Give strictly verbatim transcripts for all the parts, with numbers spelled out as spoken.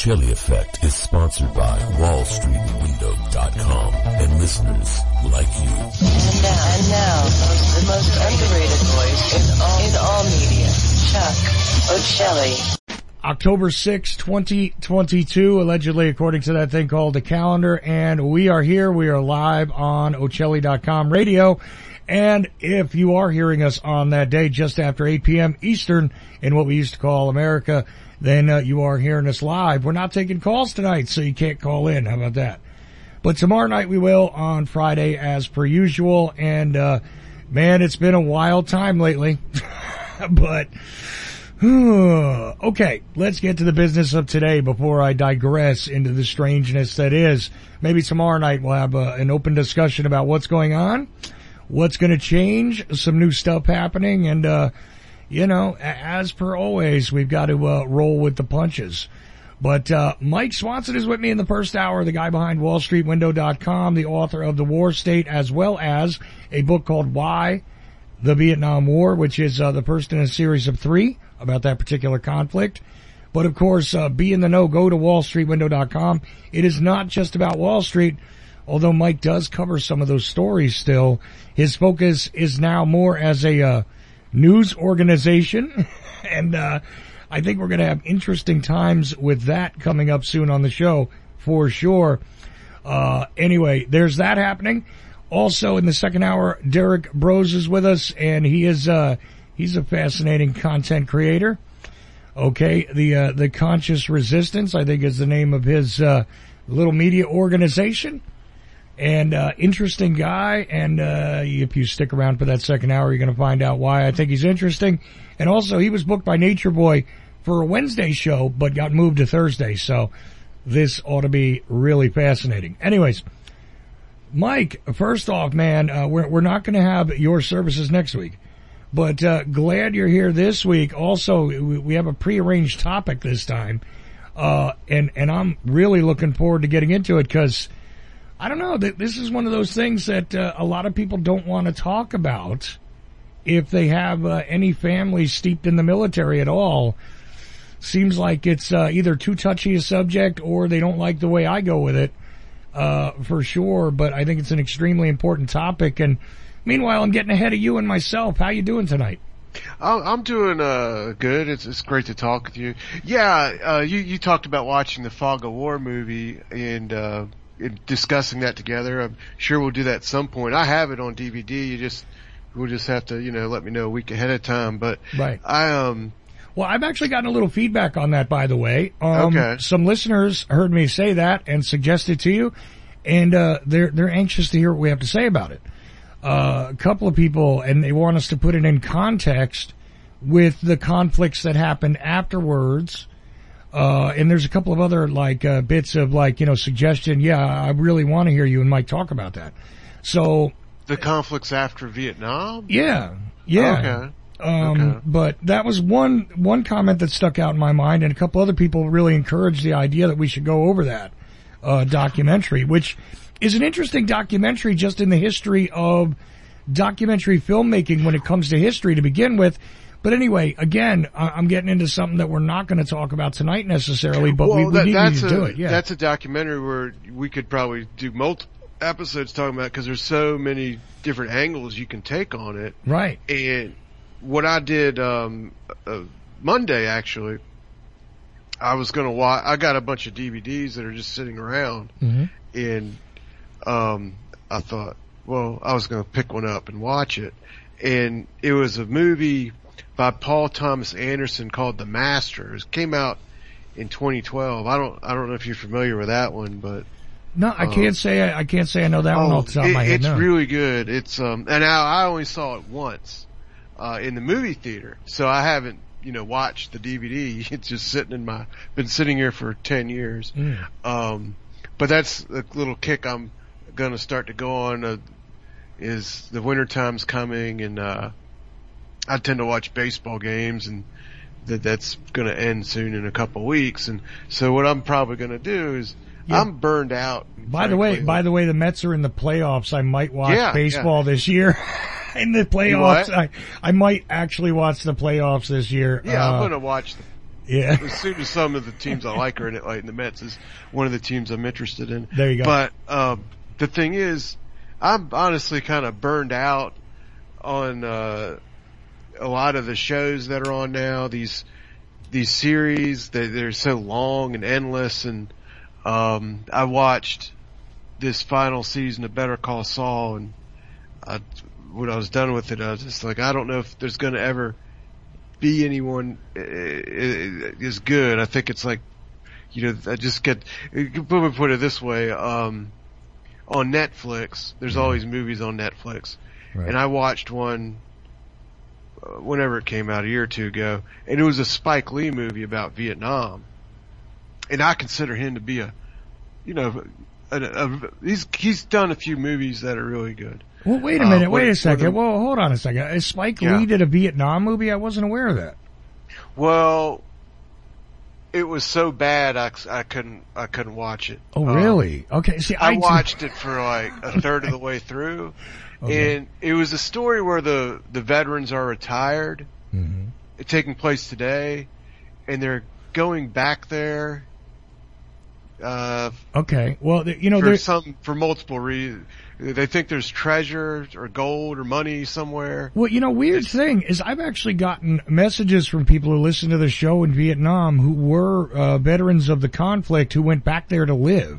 Ocelli Effect is sponsored by Wall Street Window dot com and listeners like you. And now, and now, the most underrated voice in all, in all media, Chuck Ocelli. October sixth, twenty twenty-two, allegedly, according to that thing called the calendar, and we are here. We are live on Ocelli dot com radio. And if you are hearing us on that day just after eight p.m. Eastern in what we used to call America, then uh, you are hearing us live. We're not taking calls tonight, so you can't call in. How about that? But tomorrow night we will on Friday as per usual. And, uh, man, it's been a wild time lately. But, okay, let's get to the business of today before I digress into the strangeness that is. Maybe tomorrow night we'll have uh, an open discussion about what's going on, what's going to change, some new stuff happening, and, uh, you know, as per always, we've got to uh, roll with the punches. But uh Mike Swanson is with me in the first hour, the guy behind Wall Street Window dot com, the author of The War State, as well as a book called Why the Vietnam War, which is uh, the first in a series of three about that particular conflict. But, of course, uh, be in the know, go to Wall Street Window dot com. It is not just about Wall Street, although Mike does cover some of those stories still. His focus is now more as a uh, news organization, and uh I think we're going to have interesting times with that coming up soon on the show, for sure. Uh, anyway, there's that happening. Also, in the second hour, Derek Brose is with us, and he is, uh, he's a fascinating content creator. Okay, the, uh, the Conscious Resistance, I think is the name of his, uh, little media organization. And, uh, interesting guy, and, uh, if you stick around for that second hour, you're going to find out why I think he's interesting. And also, he was booked by Nature Boy for a Wednesday show, but got moved to Thursday, so this ought to be really fascinating. Anyways, Mike, first off, man, uh, we're, we're not going to have your services next week, but uh, glad you're here this week. Also, we, we have a prearranged topic this time, uh, and, and I'm really looking forward to getting into it because, I don't know, th- this is one of those things that uh, a lot of people don't want to talk about if they have uh, any family steeped in the military at all. Seems like it's uh, either too touchy a subject or they don't like the way I go with it, uh, for sure. But I think it's an extremely important topic. And meanwhile, I'm getting ahead of you and myself. How you doing tonight? I'm doing uh good. It's it's great to talk with you. Yeah, uh, you you talked about watching the Fog of War movie and uh and discussing that together. I'm sure we'll do that at some point. I have it on D V D. You just we'll just have to you know let me know a week ahead of time. But right. I um. Well, I've actually gotten a little feedback on that, by the way. Um, okay. Some listeners heard me say that and suggest it to you, and uh, they're they're anxious to hear what we have to say about it. Uh, a couple of people, and they want us to put it in context with the conflicts that happened afterwards. Uh, and there's a couple of other like uh, bits of like you know suggestion. Yeah, I really want to hear you and Mike talk about that. So the conflicts after Vietnam. Yeah, yeah. Okay. Um, okay. But that was one, one comment that stuck out in my mind, and a couple other people really encouraged the idea that we should go over that, uh, documentary, which is an interesting documentary just in the history of documentary filmmaking when it comes to history to begin with. But anyway, again, I'm getting into something that we're not going to talk about tonight necessarily, but well, we, we that, need that's to a, do it. Yeah. That's a documentary where we could probably do multiple episodes talking about because there's so many different angles you can take on it. Right. And what I did um uh, Monday, actually, I was going to watch. I got a bunch of D V Ds that are just sitting around, mm-hmm. and um I thought, well, I was going to pick one up and watch it. And it was a movie by Paul Thomas Anderson called The Master. It came out in twenty twelve. I don't I don't know if you're familiar with that one, but no, I um, can't say I, I can't say I know that oh, one off the top it, of my head. It's no. really good. It's um and I, I only saw it once. Uh, in the movie theater. So I haven't, you know, watched the D V D. It's just sitting in my, been sitting here for ten years. Mm. Um, but that's a little kick I'm gonna start to go on, uh, is the winter time's coming and, uh, I tend to watch baseball games and that that's gonna end soon in a couple of weeks. And so what I'm probably gonna do is, yeah. I'm burned out. By the way, by the way, the Mets are in the playoffs. I might watch yeah, baseball yeah. this year. In the playoffs, I, I might actually watch the playoffs this year. Yeah, uh, I'm gonna watch the Yeah. As soon as some of the teams I like are in it, like the Mets is one of the teams I'm interested in. There you go. But um, the thing is, I'm honestly kind of burned out on uh, a lot of the shows that are on now. These these series, they, they're so long and endless. And um, I watched this final season of Better Call Saul, and I, when I was done with it, I was just like, I don't know if there's going to ever be anyone is good. I think it's like, you know, I just get, let me put it this way, um, on Netflix, there's always movies on Netflix. Right. And I watched one, uh, whenever it came out a year or two ago, and it was a Spike Lee movie about Vietnam. And I consider him to be a, you know, a, a, he's, he's done a few movies that are really good. Well, wait a minute, uh, wait a second. Well, hold on a second. Is Spike yeah. Lee did a Vietnam movie? I wasn't aware of that. Well, it was so bad I, I couldn't I couldn't watch it. Oh, really? Um, okay. See, I, I watched it for like a third of the way through, okay. and it was a story where the the veterans are retired, mm-hmm. taking place today, and they're going back there. Uh, okay. Well, you know, for there's some for multiple reasons. They think there's treasure or gold or money somewhere. Well, you know, weird it's, thing is I've actually gotten messages from people who listen to the show in Vietnam who were uh, veterans of the conflict who went back there to live.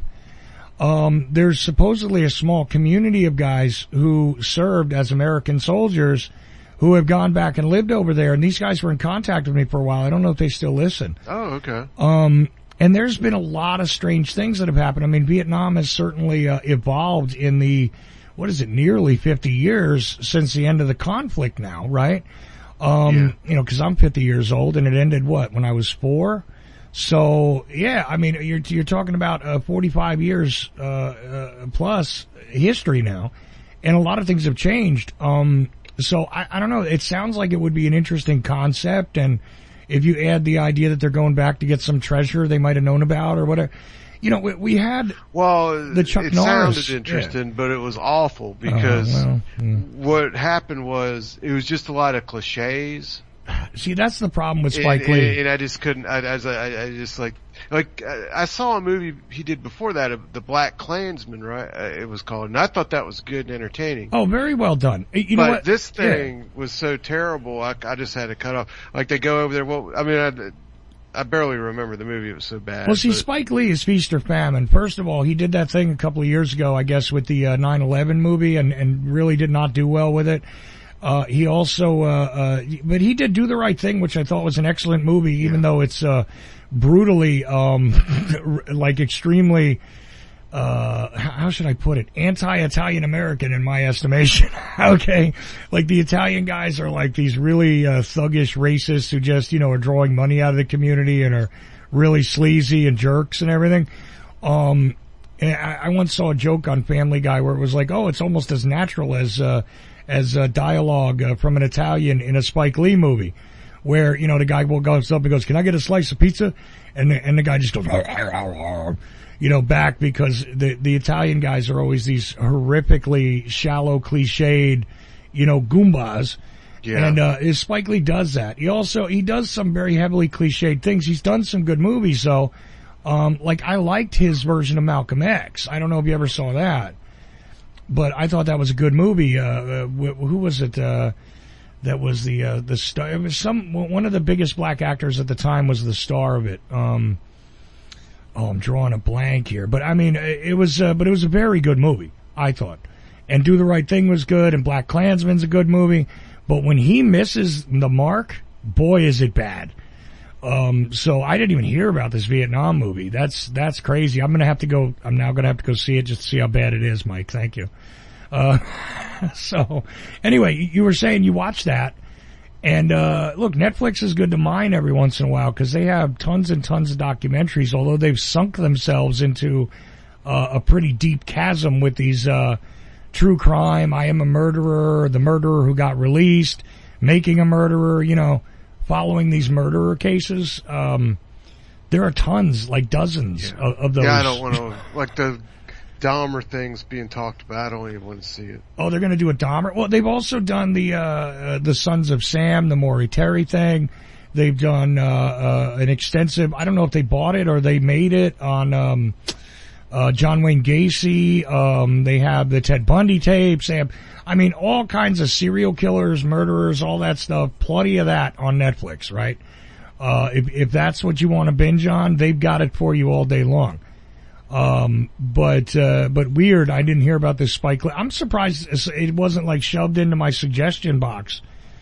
Um, there's supposedly a small community of guys who served as American soldiers who have gone back and lived over there, and these guys were in contact with me for a while. I don't know if they still listen. Oh, okay. Um, And there's been a lot of strange things that have happened. I mean, Vietnam has certainly uh, evolved in the, what is it, nearly fifty years since the end of the conflict now, right? Um, yeah. You know, because I'm fifty years old, and it ended, what, when I was four? So, yeah, I mean, you're you're talking about uh, forty-five years uh, uh, plus history now, and a lot of things have changed. Um, so, I, I don't know. It sounds like it would be an interesting concept, and if you add the idea that they're going back to get some treasure they might have known about or whatever. You know, we, we had well, the Chuck it Norris. sounded interesting, yeah. but it was awful because uh, well, mm. what happened was it was just a lot of cliches. See, that's the problem with and, Spike Lee. And, and I just couldn't, I, I, I, I just like, like, I saw a movie he did before that, The Black Klansman, right? It was called, and I thought that was good and entertaining. Oh, very well done. You but know what? this thing yeah. was so terrible, I, I just had to cut off. Like, they go over there, well, I mean, I, I barely remember the movie, it was so bad. Well, see, but. Spike Lee is feast or famine. First of all, he did that thing a couple of years ago, I guess, with the uh, nine eleven movie, and, and really did not do well with it. Uh, he also, uh, uh, but he did Do the Right Thing, which I thought was an excellent movie, even yeah. though it's, uh, brutally, um, like extremely, uh, how should I put it? Anti-Italian American in my estimation. Okay. Like the Italian guys are like these really, uh, thuggish racists who just, you know, are drawing money out of the community and are really sleazy and jerks and everything. Um, and I, I once saw a joke on Family Guy where it was like, oh, it's almost as natural as, uh, as uh, dialogue uh, from an Italian in a Spike Lee movie, where, you know, the guy goes up and goes, can I get a slice of pizza? And the, and the guy just goes, arr, arr, arr, arr, you know, back, because the, the Italian guys are always these horrifically shallow, cliched, you know, Goombas. Yeah. And, uh, Spike Lee does that. He also, he does some very heavily cliched things. He's done some good movies, though. Um, like, I liked his version of Malcolm X. I don't know if you ever saw that. But I thought that was a good movie. Uh, uh who was it, uh, that was the, uh, the star? It was some, one of the biggest black actors at the time was the star of it. Um, oh, I'm drawing a blank here. But I mean, it was, uh, but it was a very good movie, I thought. And Do the Right Thing was good, and Black Klansman's a good movie. But when he misses the mark, boy, is it bad. Um, so I didn't even hear about this Vietnam movie. That's, that's crazy. I'm gonna have to go, I'm now gonna have to go see it just to see how bad it is, Mike. Thank you. Uh, so anyway, you were saying you watched that, and, uh, look, Netflix is good to mine every once in a while because they have tons and tons of documentaries, although they've sunk themselves into, uh, a pretty deep chasm with these, uh, true crime, I Am a Murderer, The Murderer Who Got Released, Making a Murderer, you know, following these murderer cases. Um, there are tons, like dozens yeah. of, of those. Yeah, I don't want to, like the Dahmer thing's being talked about. I don't even want to see it. Oh, they're going to do a Dahmer? Well, they've also done the, uh, uh, the Sons of Sam, the Maury Terry thing. They've done uh, uh, an extensive. I don't know if they bought it or they made it on um, uh, John Wayne Gacy. Um, they have the Ted Bundy tapes. They have, I mean, all kinds of serial killers, murderers, all that stuff. Plenty of that on Netflix, right? Uh, if if that's what you want to binge on, they've got it for you all day long. Um, but, uh, but weird, I didn't hear about this Spike Lee. I'm surprised it wasn't like shoved into my suggestion box.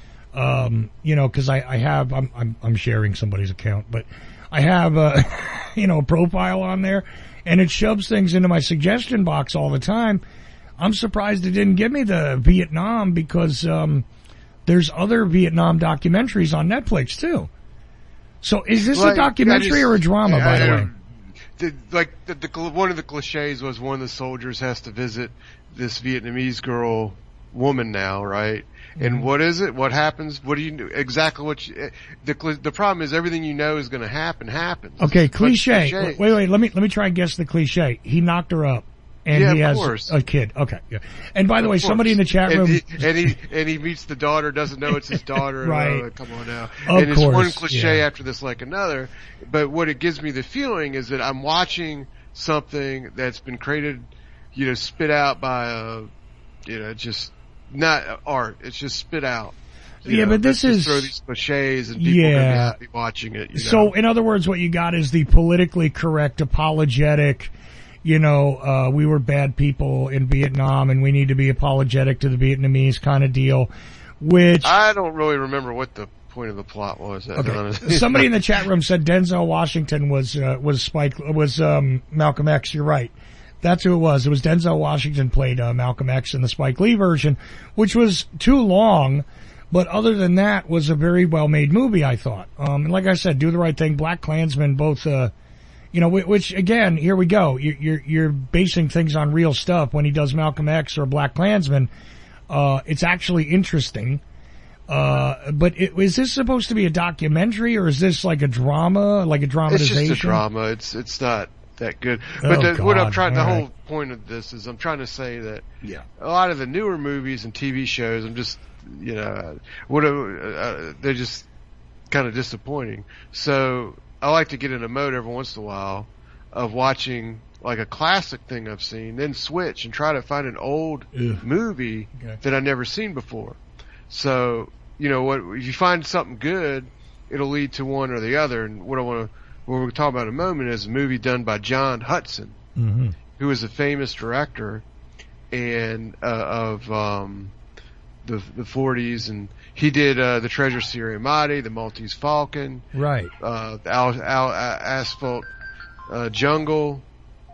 Um, you know, cause I, I have, I'm, I'm, I'm sharing somebody's account, but I have, uh, you know, a profile on there and it shoves things into my suggestion box all the time. I'm surprised it didn't give me the Vietnam because, um, there's other Vietnam documentaries on Netflix too. So is this well, a documentary just, or a drama, I, by the I, way? The, like the, the one of the cliches was one of the soldiers has to visit this Vietnamese girl woman now, right? Mm-hmm. And what is it? What happens? What do you exactly what you, the the problem is everything you know is going to happen happens. Okay, cliche. Wait, wait, let me let me try and guess the cliche. He knocked her up. And yeah, he has course. a kid. Okay. Yeah. And by the of way, course. somebody in the chat room. And he, and he, and he meets the daughter, doesn't know it's his daughter. Right. Oh, come on now. Of and it's course, one cliche yeah. after this like another. But what it gives me the feeling is that I'm watching something that's been created, you know, spit out by a, you know, just not art. It's just spit out. You yeah, know, but this let's is just throw these cliches and people yeah. are going to be happy watching it. You know? So, in other words, what you got is the politically correct, apologetic. You know, uh, we were bad people in Vietnam and we need to be apologetic to the Vietnamese kind of deal, which... I don't really remember what the point of the plot was. Okay. Honestly. Somebody in the chat room said Denzel Washington was, uh, was Spike, was, um, Malcolm X. You're right. That's who it was. It was Denzel Washington played, uh, Malcolm X in the Spike Lee version, which was too long, but other than that was a very well made movie, I thought. Um, and like I said, Do the Right Thing, Black Klansman, both, uh, You know, which again, here we go. You're you're basing things on real stuff. When he does Malcolm X or Black Klansman, uh, it's actually interesting. Uh, but it, is this supposed to be a documentary or is this like a drama, like a dramatization? It's just a drama. It's it's not that good. Oh, but the, God. what I'm trying, the All whole right. point of this is I'm trying to say that Yeah. a lot of the newer movies and T V shows, I'm just, you know, what uh, they're just kind of disappointing. So I like to get in a mode every once in a while of watching like a classic thing I've seen, then switch and try to find an old Ugh. movie Okay. that I've never seen before. So, you know, what if you find something good, it'll lead to one or the other. And what I want to, what we're going to talk about in a moment is a movie done by John Hudson, Mm-hmm. who is a famous director and uh, of um, the the forties, and he did uh, the Treasure Sierra Madre, the Maltese Falcon, Right. uh, the Al, Al, uh, Asphalt uh, Jungle.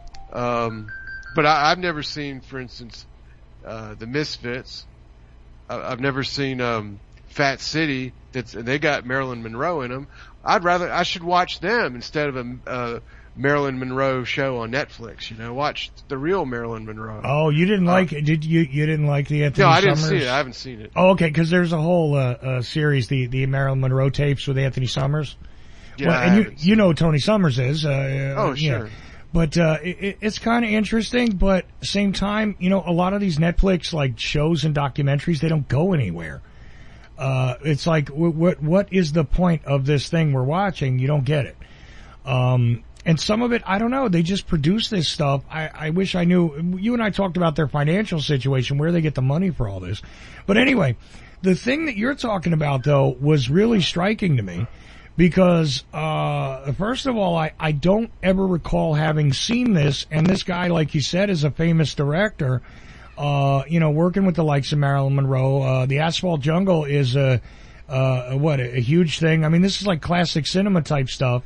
Um, but I, I've never seen, for instance, uh, the Misfits. I, I've never seen um, Fat City. That's and they got Marilyn Monroe in them. I'd rather I should watch them instead of a uh, Marilyn Monroe show on Netflix. You know, watch the real Marilyn Monroe. Oh, you didn't Uh, like it? Did you? You didn't like the Anthony no, I didn't Summers? see it. I haven't seen it. Oh, okay. Because there's a whole uh, uh, series, the the Marilyn Monroe tapes with Anthony Summers. Yeah, well, I and you haven't you know who Tony Summers is. Uh, Oh, uh, yeah. sure. But uh, it, it's kind of interesting. But same time, you know, a lot of these Netflix like shows and documentaries, they don't go anywhere. Uh, it's like, what, what, what is the point of this thing we're watching? You don't get it. Um, and some of it, I don't know. They just produce this stuff. I, I wish I knew. You and I talked about their financial situation, where they get the money for all this. But anyway, the thing that you're talking about though was really striking to me because, uh, first of all, I, I don't ever recall having seen this. And this guy, like you said, is a famous director. Uh, you know, working with the likes of Marilyn Monroe, uh, the Asphalt Jungle is a, uh, what, a, a huge thing. I mean, this is like classic cinema type stuff.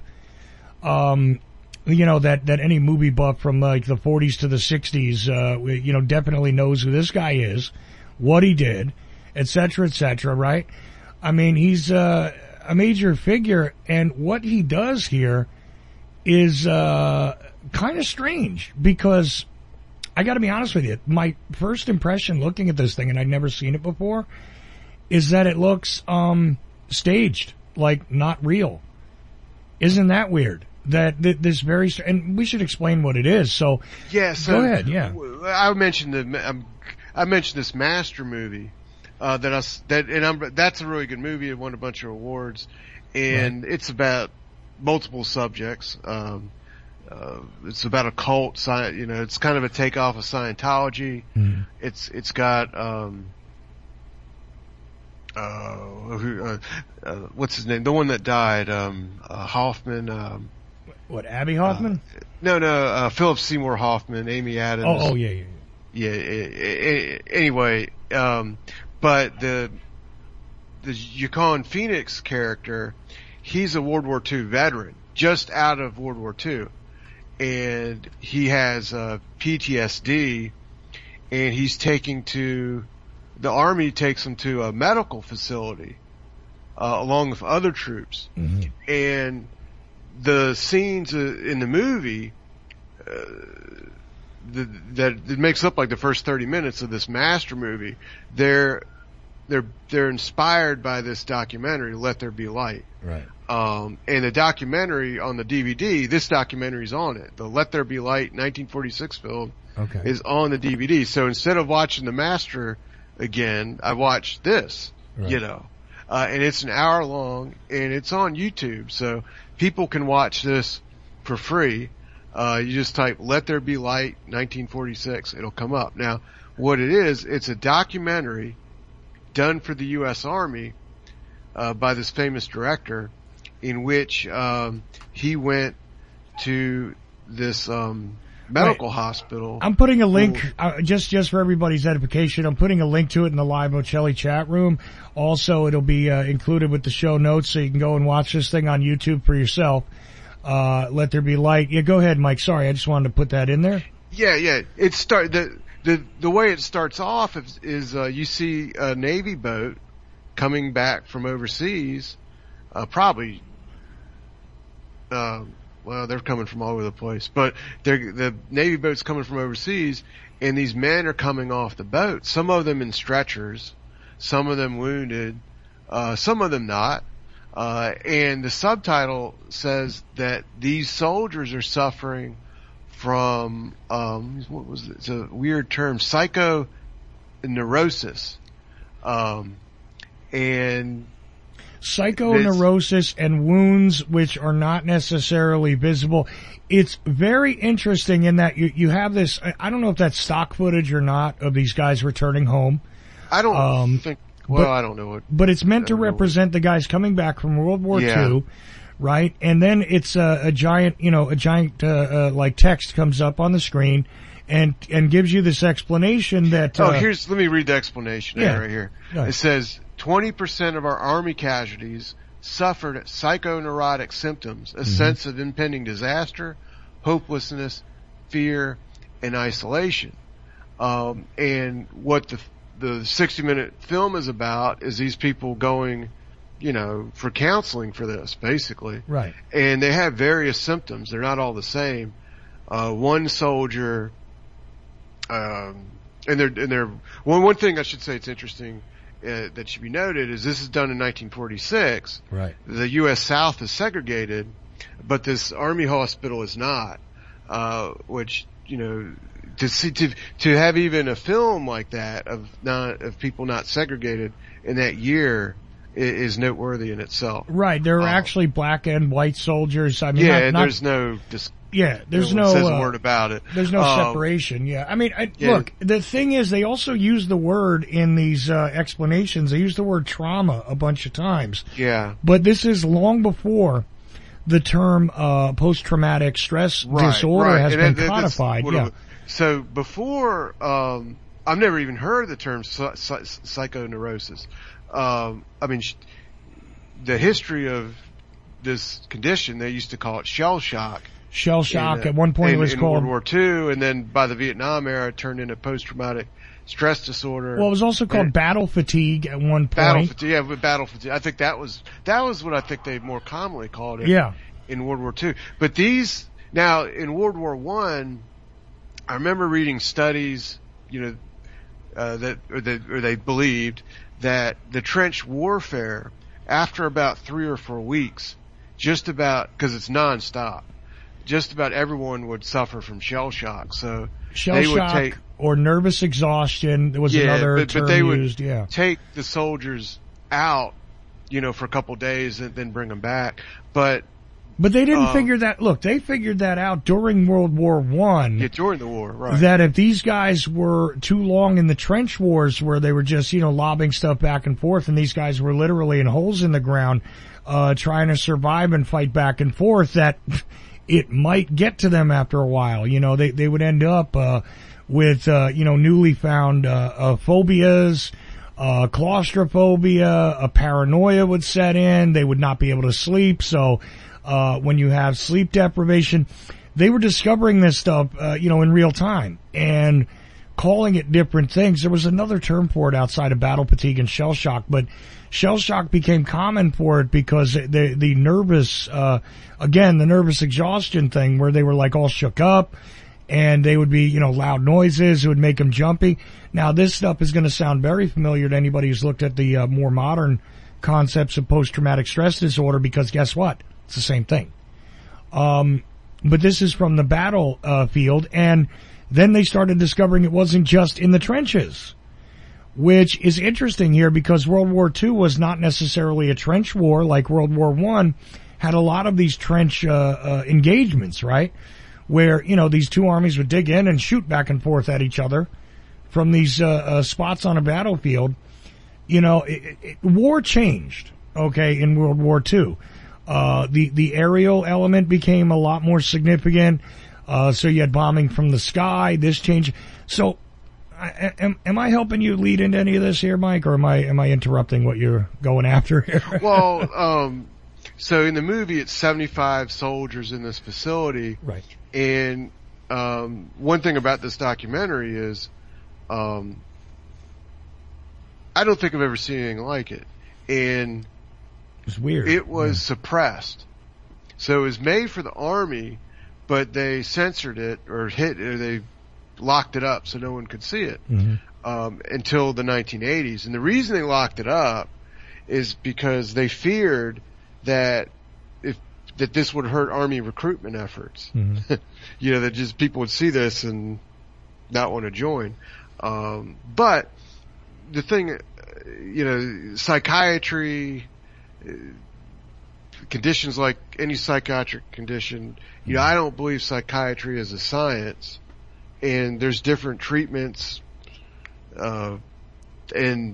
Um, you know, that, that any movie buff from like the forties to the sixties, uh, you know, definitely knows who this guy is, what he did, et cetera, et cetera, right? I mean, he's, uh, a major figure, and what he does here is, uh, kind of strange because, I gotta be honest with you, my first impression looking at this thing, and I'd never seen it before, is that it looks, um, staged, like not real. Isn't that weird? That, that this very, and we should explain what it is, so. Yeah, so. Go ahead, yeah. I mentioned the, um, I mentioned this Master movie, uh, that I, that, and I'm, that's a really good movie. It won a bunch of awards. and Right. it's about multiple subjects. Um, uh, it's about a cult, sci- you know, it's kind of a takeoff of Scientology. Mhm. It's, it's got, um, uh, who, uh, uh, what's his name? The one that died, um, uh, Hoffman, um, What, Abby Hoffman? uh, no, no, uh, Philip Seymour Hoffman, Amy Adams. oh, oh, yeah, yeah. Yeah, i- i- anyway, um, but the, the Yukon Phoenix character, he's a World War Two veteran, just out of World War Two. And he has, uh, P T S D, and he's taking to, the Army takes him to a medical facility, uh, along with other troops. Mm-hmm. And the scenes uh, in the movie, uh, the, that it makes up like the first thirty minutes of this master movie, they're, they're, they're inspired by this documentary, Let There Be Light. Right. Um, and the documentary on the D V D, this documentary's on it. The Let There Be Light nineteen forty-six film Okay. is on the D V D. So instead of watching the master again, I watched this, Right. you know, uh, and it's an hour long and it's on YouTube. So people can watch this for free. Uh, you just type Let There Be Light nineteen forty-six. It'll come up. Now, what it is, it's a documentary done for the U S Army, uh, by this famous director, in which, um, he went to this, um, medical Right. hospital. I'm putting a link, uh, just, just for everybody's edification, I'm putting a link to it in the live Ocelli chat room. Also, it'll be, uh, included with the show notes so you can go and watch this thing on YouTube for yourself. Uh, Let There Be Light. Yeah, go ahead, Mike. Sorry, I just wanted to put that in there. Yeah, yeah. It start the the the way it starts off is, is uh, you see a Navy boat coming back from overseas, uh, probably. Uh, well, they're coming from all over the place, but they're the Navy boat's coming from overseas, and these men are coming off the boat. Some of them in stretchers, some of them wounded, uh, some of them not. Uh, and the subtitle says that these soldiers are suffering from, um, what was it? It's a weird term, psychoneurosis. Um, and Psychoneurosis and wounds which are not necessarily visible. It's very interesting in that you, you have this, I don't know if that's stock footage or not of these guys returning home. I don't Um, think, well, but- I don't know what, But it's meant to I don't know represent the guys coming back from World War Yeah. Two, right? And then it's a, a giant, you know, a giant, uh, uh, like text comes up on the screen and, and gives you this explanation that, uh, oh, here's, let me read the explanation yeah. right here. Go ahead. It says, twenty percent of our Army casualties suffered psychoneurotic symptoms, a Mm-hmm. sense of impending disaster, hopelessness, fear, and isolation. Um, and what the, the sixty minute film is about is these people going, you know, for counseling for this, basically. right. And they have various symptoms. They're not all the same. Uh, one soldier, um, and they're, and they're, one, one thing I should say it's interesting, uh, that should be noted is this is done in nineteen forty-six. Right. The U S South is segregated, but this Army hospital is not, uh, which, you know, to see, to, to have even a film like that of not, of people not segregated in that year is, is noteworthy in itself. Right. There are Um, actually black and white soldiers. I mean, Yeah, not, and not- there's no, dis- yeah, there's no no, one says uh, a word about it. There's no Um, separation. Yeah. I mean, I, yeah. look, the thing is they also use the word in these, uh, explanations. They use the word trauma a bunch of times. Yeah. But this is long before the term, uh, post-traumatic stress Right, disorder right. has And been that- that's codified. what Yeah. it- So before, um, I've never even heard the term psy- psy- psychoneurosis. Um, I mean, sh- the history of this condition, they used to call it shell shock. Shell shock. In, uh, At one point in, it was in called, World War Two, and then by the Vietnam era, it turned into post-traumatic stress disorder. well, it was also called And- battle fatigue at one point. battle fatigue. Yeah, with battle fatigue. I think that was that was what I think they more commonly called it. Yeah. In World War Two, but these now in World War One, I remember reading studies, you know, uh, that or, that or they believed that the trench warfare after about three or four weeks, just about because it's nonstop, just about everyone would suffer from shell shock. So Shell they would shock take or nervous exhaustion. There was yeah, another but, term but they would used. Yeah. take the soldiers out you know, for a couple days and then bring them back. But But they didn't um, figure that, look, they figured that out during World War One. Yeah, during the war, right. That if these guys were too long in the trench wars where they were just, you know, lobbing stuff back and forth, and these guys were literally in holes in the ground, uh, trying to survive and fight back and forth, that it might get to them after a while. You know, they, they would end up, uh, with, uh, you know, newly found, uh, uh phobias, uh, claustrophobia, a paranoia would set in, they would not be able to sleep, so, uh, when you have sleep deprivation, they were discovering this stuff, uh, you know, in real time and calling it different things. There was another term for it outside of battle fatigue and shell shock, but shell shock became common for it because the, the nervous, uh, again, the nervous exhaustion thing where they were like all shook up and they would be, you know, loud noises. It would make them jumpy. Now this stuff is going to sound very familiar to anybody who's looked at the uh, more modern concepts of post-traumatic stress disorder because guess what? It's the same thing. Um, but this is from the battle uh, field, and then they started discovering it wasn't just in the trenches, which is interesting here because World War Two was not necessarily a trench war like World War One had a lot of these trench uh, uh, engagements, right? Where, you know, these two armies would dig in and shoot back and forth at each other from these uh, uh, spots on a battlefield. You know, it, it, war changed, okay, in World War Two. Uh, the, the aerial element became a lot more significant. Uh, so you had bombing from the sky, this change. So, I, am, am I helping you lead into any of this here, Mike, or am I, am I interrupting what you're going after here? Well, um, so in the movie, it's seventy-five soldiers in this facility. Right. And, um, one thing about this documentary is, um, I don't think I've ever seen anything like it. And, it's weird. It was yeah. suppressed. So it was made for the Army, but they censored it or hit or they locked it up so no one could see it, mm-hmm. um, until the nineteen eighties. And the reason they locked it up is because they feared that if, that this would hurt Army recruitment efforts. Mm-hmm. You know, that just people would see this and not want to join. Um, but the thing, you know, psychiatry, conditions like any psychiatric condition, you know, I don't believe psychiatry is a science, and there's different treatments, uh, and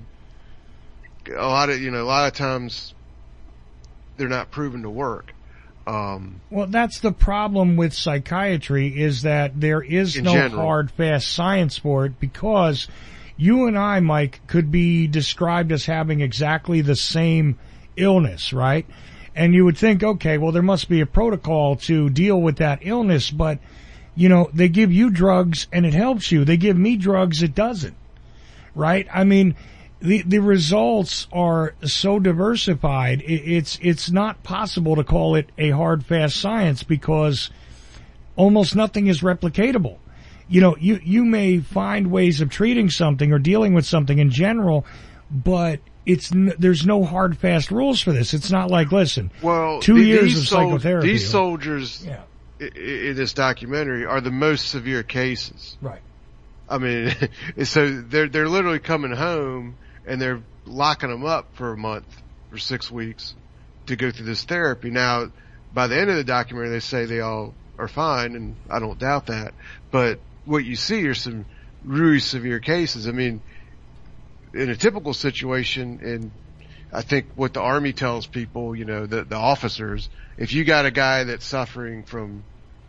a lot of, you know, a lot of times they're not proven to work. Um, well, that's the problem with psychiatry is that there is no general. hard, fast science for it because you and I, Mike, could be described as having exactly the same illness, right? And you would think, okay, well, there must be a protocol to deal with that illness, but, you know, they give you drugs and it helps you. They give me drugs, it doesn't, right? I mean, the, the results are so diversified, it, it's, it's not possible to call it a hard, fast science because almost nothing is replicatable. You know, you, you may find ways of treating something or dealing with something in general, but it's, there's no hard, fast rules for this. It's not like, listen, well, two the, years of sol- psychotherapy. These soldiers yeah. in, in this documentary are the most severe cases. Right. I mean, so they're, they're literally coming home and they're locking them up for a month or six weeks to go through this therapy. Now, by the end of the documentary, they say they all are fine, and I don't doubt that. But what you see are some really severe cases. I mean, in a typical situation, and I think what the Army tells people, you know, the, the officers, if you got a guy that's suffering from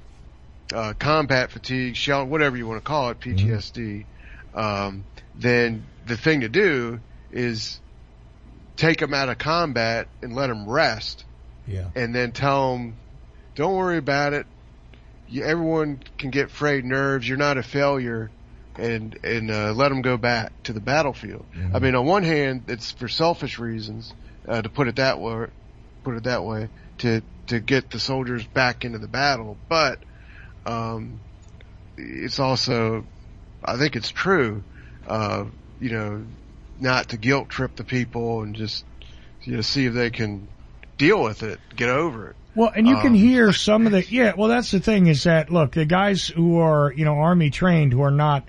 uh, combat fatigue, shell, whatever you want to call it, P T S D, mm-hmm. um, then the thing to do is take them out of combat and let them rest. Yeah. And then tell them, don't worry about it. You, everyone can get frayed nerves. You're not a failure. And, and, uh, let them go back to the battlefield. Mm-hmm. I mean, on one hand, it's for selfish reasons, uh, to put it that way, put it that way, to, to get the soldiers back into the battle. But, um, it's also, I think it's true, uh, you know, not to guilt trip the people and just, you know, see if they can deal with it, get over it. Well, and you um, can hear some of the, yeah, well, that's the thing is that, look, the guys who are, you know, Army trained who are not,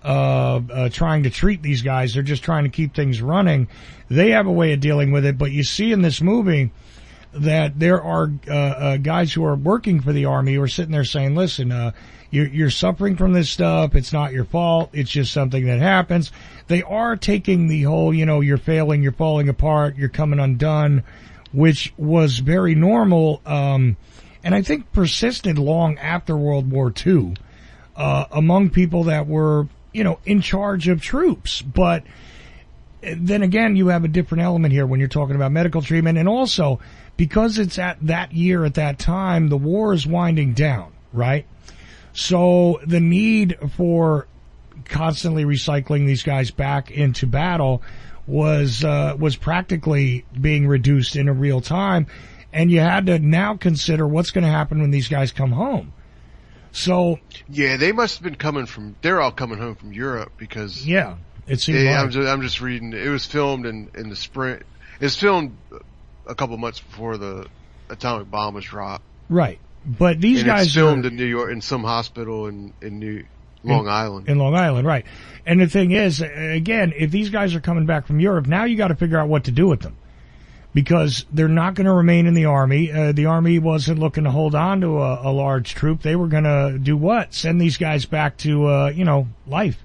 uh, uh, trying to treat these guys. They're just trying to keep things running. They have a way of dealing with it, but you see in this movie that there are uh, uh, guys who are working for the Army who are sitting there saying, listen, uh, you're, you're suffering from this stuff. It's not your fault. It's just something that happens. They are taking the whole, you know, you're failing, you're falling apart, you're coming undone, which was very normal, um, and I think persisted long after World War Two, uh, among people that were, you know, in charge of troops. But then again, you have a different element here when you're talking about medical treatment, and also because it's at that year, at that time, the war is winding down, right? So the need for constantly recycling these guys back into battle was uh, was practically being reduced in a real time, and you had to now consider what's going to happen when these guys come home. So yeah, they must have been coming from. They're all coming home from Europe because yeah, it seems. They, like. I'm, just, I'm just reading. It was filmed in in the spring. It was filmed a couple months before the atomic bomb was dropped. Right, but these and guys it's filmed are, in New York in some hospital in in New Long in, Island. In Long Island, right. And the thing is, again, if these guys are coming back from Europe, now you got to figure out what to do with them. Because they're not going to remain in the Army. Uh, the Army wasn't looking to hold on to a, a large troop. They were going to do what? Send these guys back to, uh, you know, life.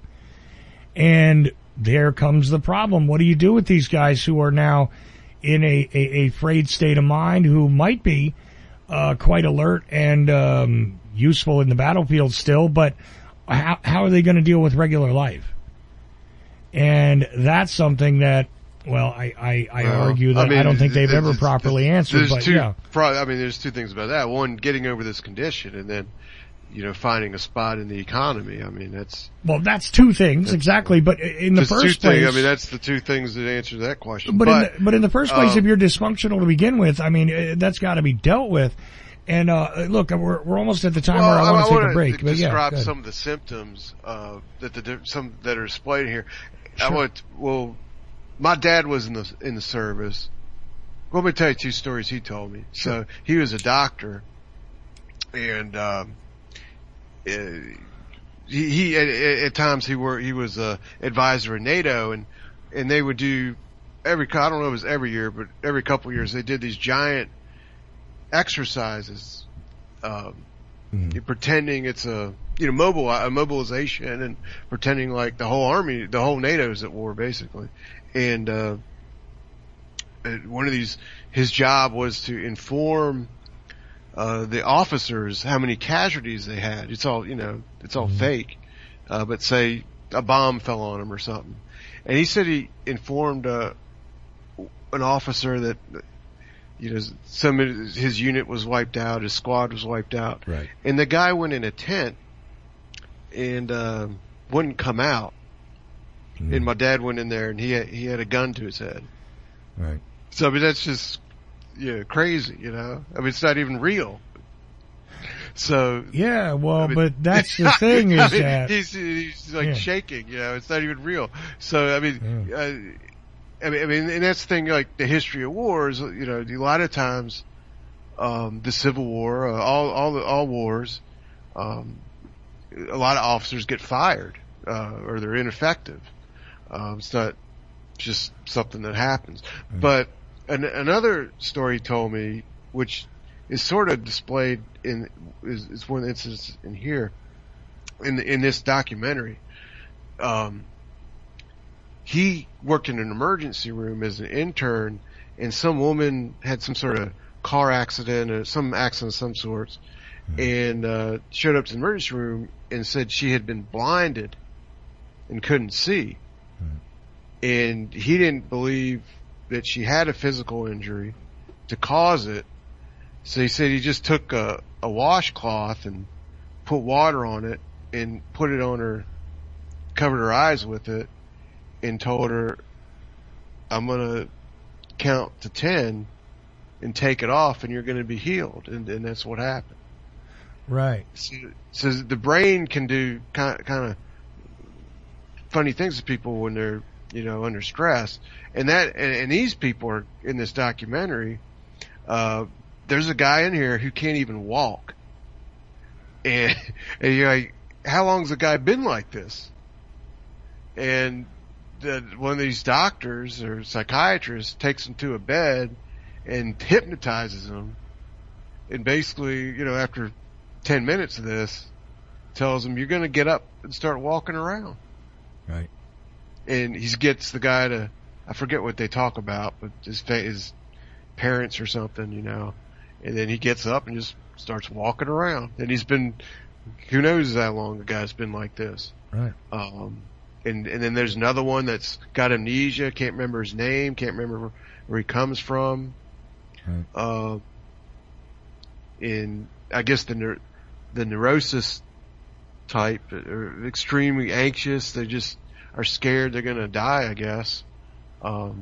And there comes the problem. What do you do with these guys who are now in a, a, a frayed state of mind, who might be uh, quite alert and um, useful in the battlefield still, but how, how are they going to deal with regular life? And that's something that, well, I, I, I well, argue that I, mean, I don't think they've ever properly answered, there's but two, yeah. Pro- I mean, there's two things about that. One, getting over this condition, and then, you know, finding a spot in the economy. I mean, that's... Well, that's two things, exactly, but in the first place... Things, I mean, that's the two things that answer that question. But, but, in, the, but in the first place, um, if you're dysfunctional to begin with, I mean, that's got to be dealt with. And, uh, look, we're, we're almost at the time well, where I, I want to take a break. To but describe yeah, some of the symptoms, uh, that the, some that are displayed here. Sure. I want, well, my dad was in the, in the service. Well, let me tell you two stories he told me. Sure. So, he was a doctor, and, um, uh, he, he at, at times he were, he was a advisor in NATO, and, and they would do every, I don't know if it was every year, but every couple of years they did these giant exercises, um, mm. pretending it's a, you know, mobile, a mobilization, and pretending like the whole army, the whole NATO's at war, basically. And, uh, one of these, his job was to inform, uh, the officers how many casualties they had. It's all, you know, it's all mm. fake. Uh, but say a bomb fell on him or something. And he said he informed, uh, an officer that, you know, some of his unit was wiped out, his squad was wiped out. Right. And the guy went in a tent and, uh, wouldn't come out. Mm. And my dad went in there and he had, he had a gun to his head. Right. So, I mean, that's just, you know, crazy, you know? I mean, it's not even real. So. Yeah, well, I mean, but that's the thing is I mean, that. He's, he's like yeah. shaking, you know, it's not even real. So, I mean, yeah. uh, I mean, I mean, and that's the thing, like the history of wars, you know, a lot of times, um, the Civil War, uh, all, all the, all wars, um, a lot of officers get fired, uh, or they're ineffective. Um, it's not just something that happens. Mm-hmm. But an, another story he told me, which is sort of displayed in, is, is one instance in here, in, in this documentary, um, he worked in an emergency room as an intern, and some woman had some sort of car accident or some accident of some sorts, mm-hmm. and uh, showed up to the emergency room and said she had been blinded and couldn't see. Mm-hmm. And he didn't believe that she had a physical injury to cause it, so he said he just took a, a washcloth and put water on it and put it on her, covered her eyes with it, and told her, I'm going to count to ten and take it off and you're going to be healed. And, and that's what happened. Right. So, so the brain can do kind of, kind of funny things to people when they're, you know, under stress. And that, and, and these people are in this documentary, uh, there's a guy in here who can't even walk. And, and you're like, how long's the guy been like this? and the, one of these doctors or psychiatrists takes him to a bed and hypnotizes him, and basically, you know, after ten minutes of this, tells him, you're going to get up and start walking around. Right. And he gets the guy to, I forget what they talk about, but his, his parents or something, you know, and then he gets up and just starts walking around. And he's been, who knows how long the guy's been like this. Right. Um, and, and then there's another one that's got amnesia, can't remember his name, can't remember where he comes from. Right. Uh, in, I guess the, neur- the neurosis type are extremely anxious. They just are scared they're going to die, I guess. Um,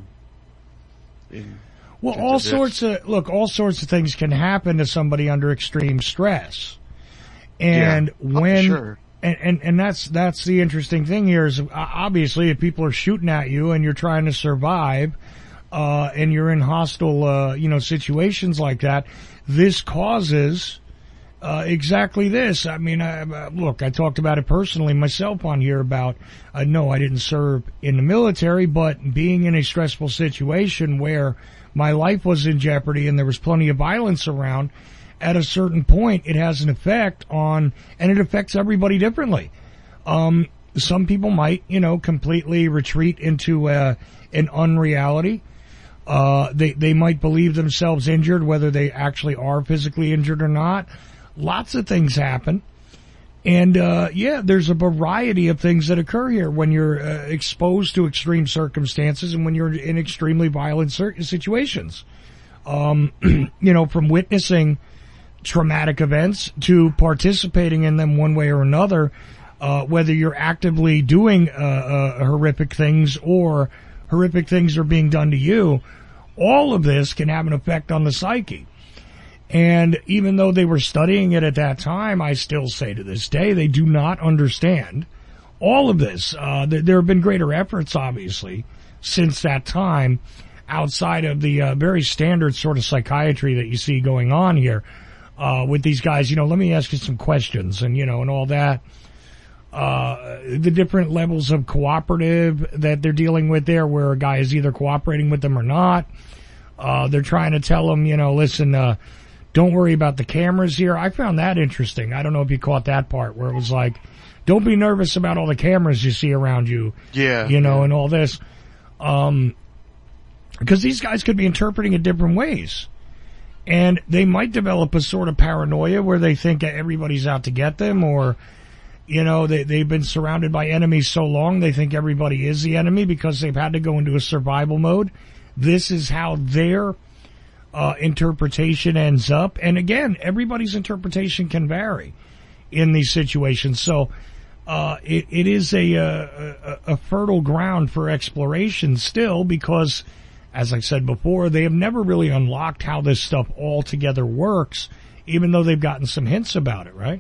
in, well, all sorts of, look, all sorts of things can happen to somebody under extreme stress. And yeah, when, sure. and, and, and that's, that's the interesting thing here is obviously if people are shooting at you and you're trying to survive, uh, and you're in hostile, uh, you know, situations like that, this causes, Uh, exactly this. I mean, I, uh, look, I talked about it personally myself on here about, uh, no, I didn't serve in the military, but being in a stressful situation where my life was in jeopardy and there was plenty of violence around, at a certain point, it has an effect on, and it affects everybody differently. Um, some people might, you know, completely retreat into, uh, an unreality. Uh, they, they might believe themselves injured, whether they actually are physically injured or not. Lots of things happen. And, uh, yeah, there's a variety of things that occur here when you're uh, exposed to extreme circumstances and when you're in extremely violent cir- situations. Um, you know, from witnessing traumatic events to participating in them one way or another, uh, whether you're actively doing, uh, uh, horrific things or horrific things are being done to you, all of this can have an effect on the psyche. And even though they were studying it at that time, I still say to this day, they do not understand all of this. Uh, th- there have been greater efforts, obviously, since that time, outside of the uh, very standard sort of psychiatry that you see going on here, uh, with these guys. You know, let me ask you some questions and, you know, and all that. Uh, the different levels of cooperative that they're dealing with there, where a guy is either cooperating with them or not. Uh, they're trying to tell them, you know, listen, uh, don't worry about the cameras here. I found that interesting. I don't know if you caught that part where it was like, don't be nervous about all the cameras you see around you. Yeah. You know, yeah. and all this. Um, because these guys could be interpreting it different ways. And they might develop a sort of paranoia where they think everybody's out to get them, or, you know, they, they've been surrounded by enemies so long they think everybody is the enemy because they've had to go into a survival mode. This is how their Uh, interpretation ends up. And again, everybody's interpretation can vary in these situations. So, uh, it, it is a, a, a fertile ground for exploration still because, as I said before, they have never really unlocked how this stuff altogether works, even though they've gotten some hints about it, right?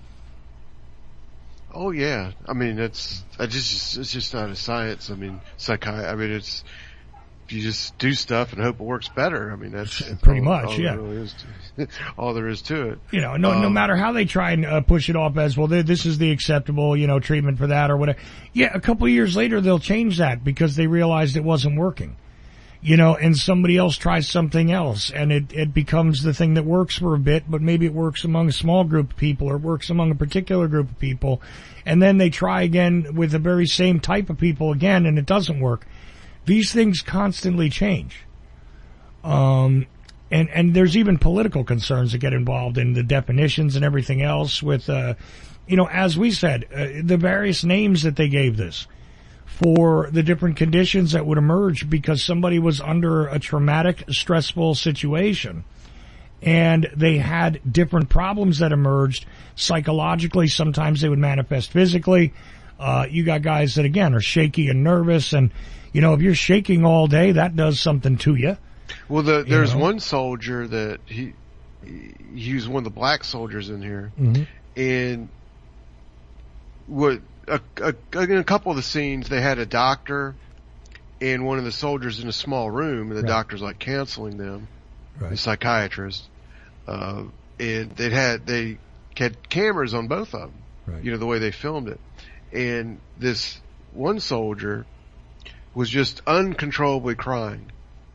Oh yeah. I mean, it's, I just, it's just not a science. I mean, psychi, I mean, it's, you just do stuff and hope it works better. I mean, that's pretty all, much, all yeah. There really is to, all there is to it. You know, no, um, no matter how they try and uh, push it off as, well, this is the acceptable, you know, treatment for that or whatever. Yeah, a couple of years later, they'll change that because they realized it wasn't working. You know, and somebody else tries something else and it, it becomes the thing that works for a bit, but maybe it works among a small group of people or it works among a particular group of people. And then they try again with the very same type of people again and it doesn't work. These things constantly change. Um, and, and there's even political concerns that get involved in the definitions and everything else with, uh, you know, as we said, uh, the various names that they gave this for the different conditions that would emerge because somebody was under a traumatic, stressful situation. And they had different problems that emerged psychologically. Sometimes they would manifest physically. Uh, you got guys that, again, are shaky and nervous and, you know, if you're shaking all day, that does something to you. Well, the, there's know? one one soldier that he, he was one of the black soldiers in here, mm-hmm. and what a, a, in a couple of the scenes they had a doctor and one of the soldiers in a small room, and the right. doctor's like counseling them, right. the psychiatrist, uh, and they had they had cameras on both of them, right. you know, the way they filmed it, and this one soldier was just uncontrollably crying.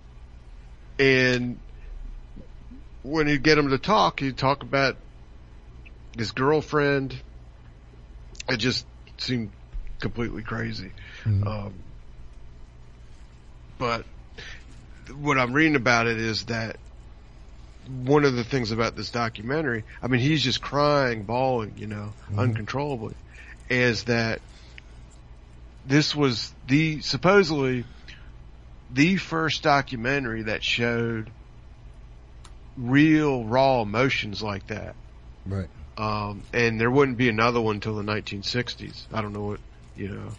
And when he'd get him to talk, he'd talk about his girlfriend. It just seemed completely crazy. Mm-hmm. Um, but what I'm reading about it is that one of the things about this documentary, I mean, he's just crying, bawling, you know, mm-hmm. uncontrollably, is that this was the, supposedly, the first documentary that showed real, raw emotions like that. Right. Um, and there wouldn't be another one until the nineteen sixties. I don't know what, you know.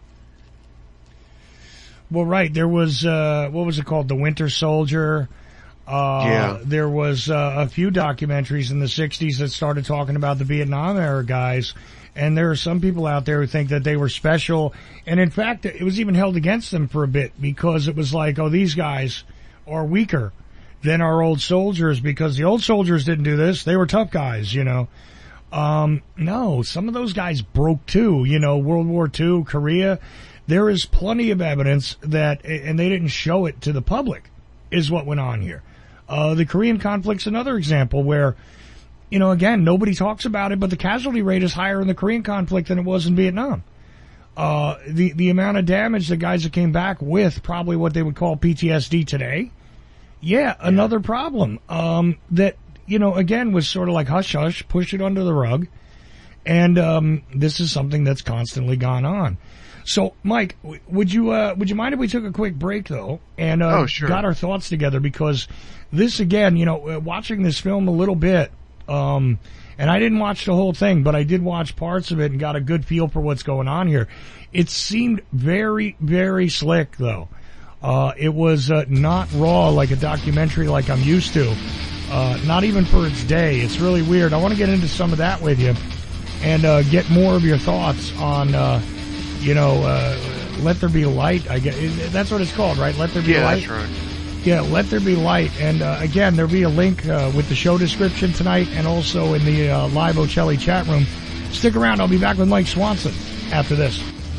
Well, right. There was, uh, what was it called? The Winter Soldier. Uh, yeah. There was uh, a few documentaries in the sixties that started talking about the Vietnam era guys. And there are some people out there who think that they were special. And in fact, it was even held against them for a bit because it was like, oh, these guys are weaker than our old soldiers because the old soldiers didn't do this. They were tough guys, you know. Um, no, some of those guys broke too, you know, World War Two, Korea. There is plenty of evidence that, and they didn't show it to the public, is what went on here. Uh, the Korean conflict's another example where, you know, again, nobody talks about it, but the casualty rate is higher in the Korean conflict than it was in Vietnam. Uh, the, the amount of damage the guys that came back with probably what they would call P T S D today. Yeah, another problem, um, that, you know, again, was sort of like hush hush, push it under the rug. And, um, this is something that's constantly gone on. So, Mike, w- would you, uh, would you mind if we took a quick break though? And, uh, oh, sure. got our thoughts together because this again, you know, uh, watching this film a little bit, Um, and I didn't watch the whole thing, but I did watch parts of it and got a good feel for what's going on here. It seemed very, very slick, though. Uh, it was uh, not raw like a documentary like I'm used to. Uh, not even for its day. It's really weird. I want to get into some of that with you and uh, get more of your thoughts on, uh, you know, uh, Let There Be Light. I guess that's what it's called, right? Let There Be yeah, Light. Yeah, that's right. Yeah, Let There Be Light. And, uh, again, there'll be a link, uh, with the show description tonight and also in the, uh, live O'Chelly chat room. Stick around. I'll be back with Mike Swanson after this.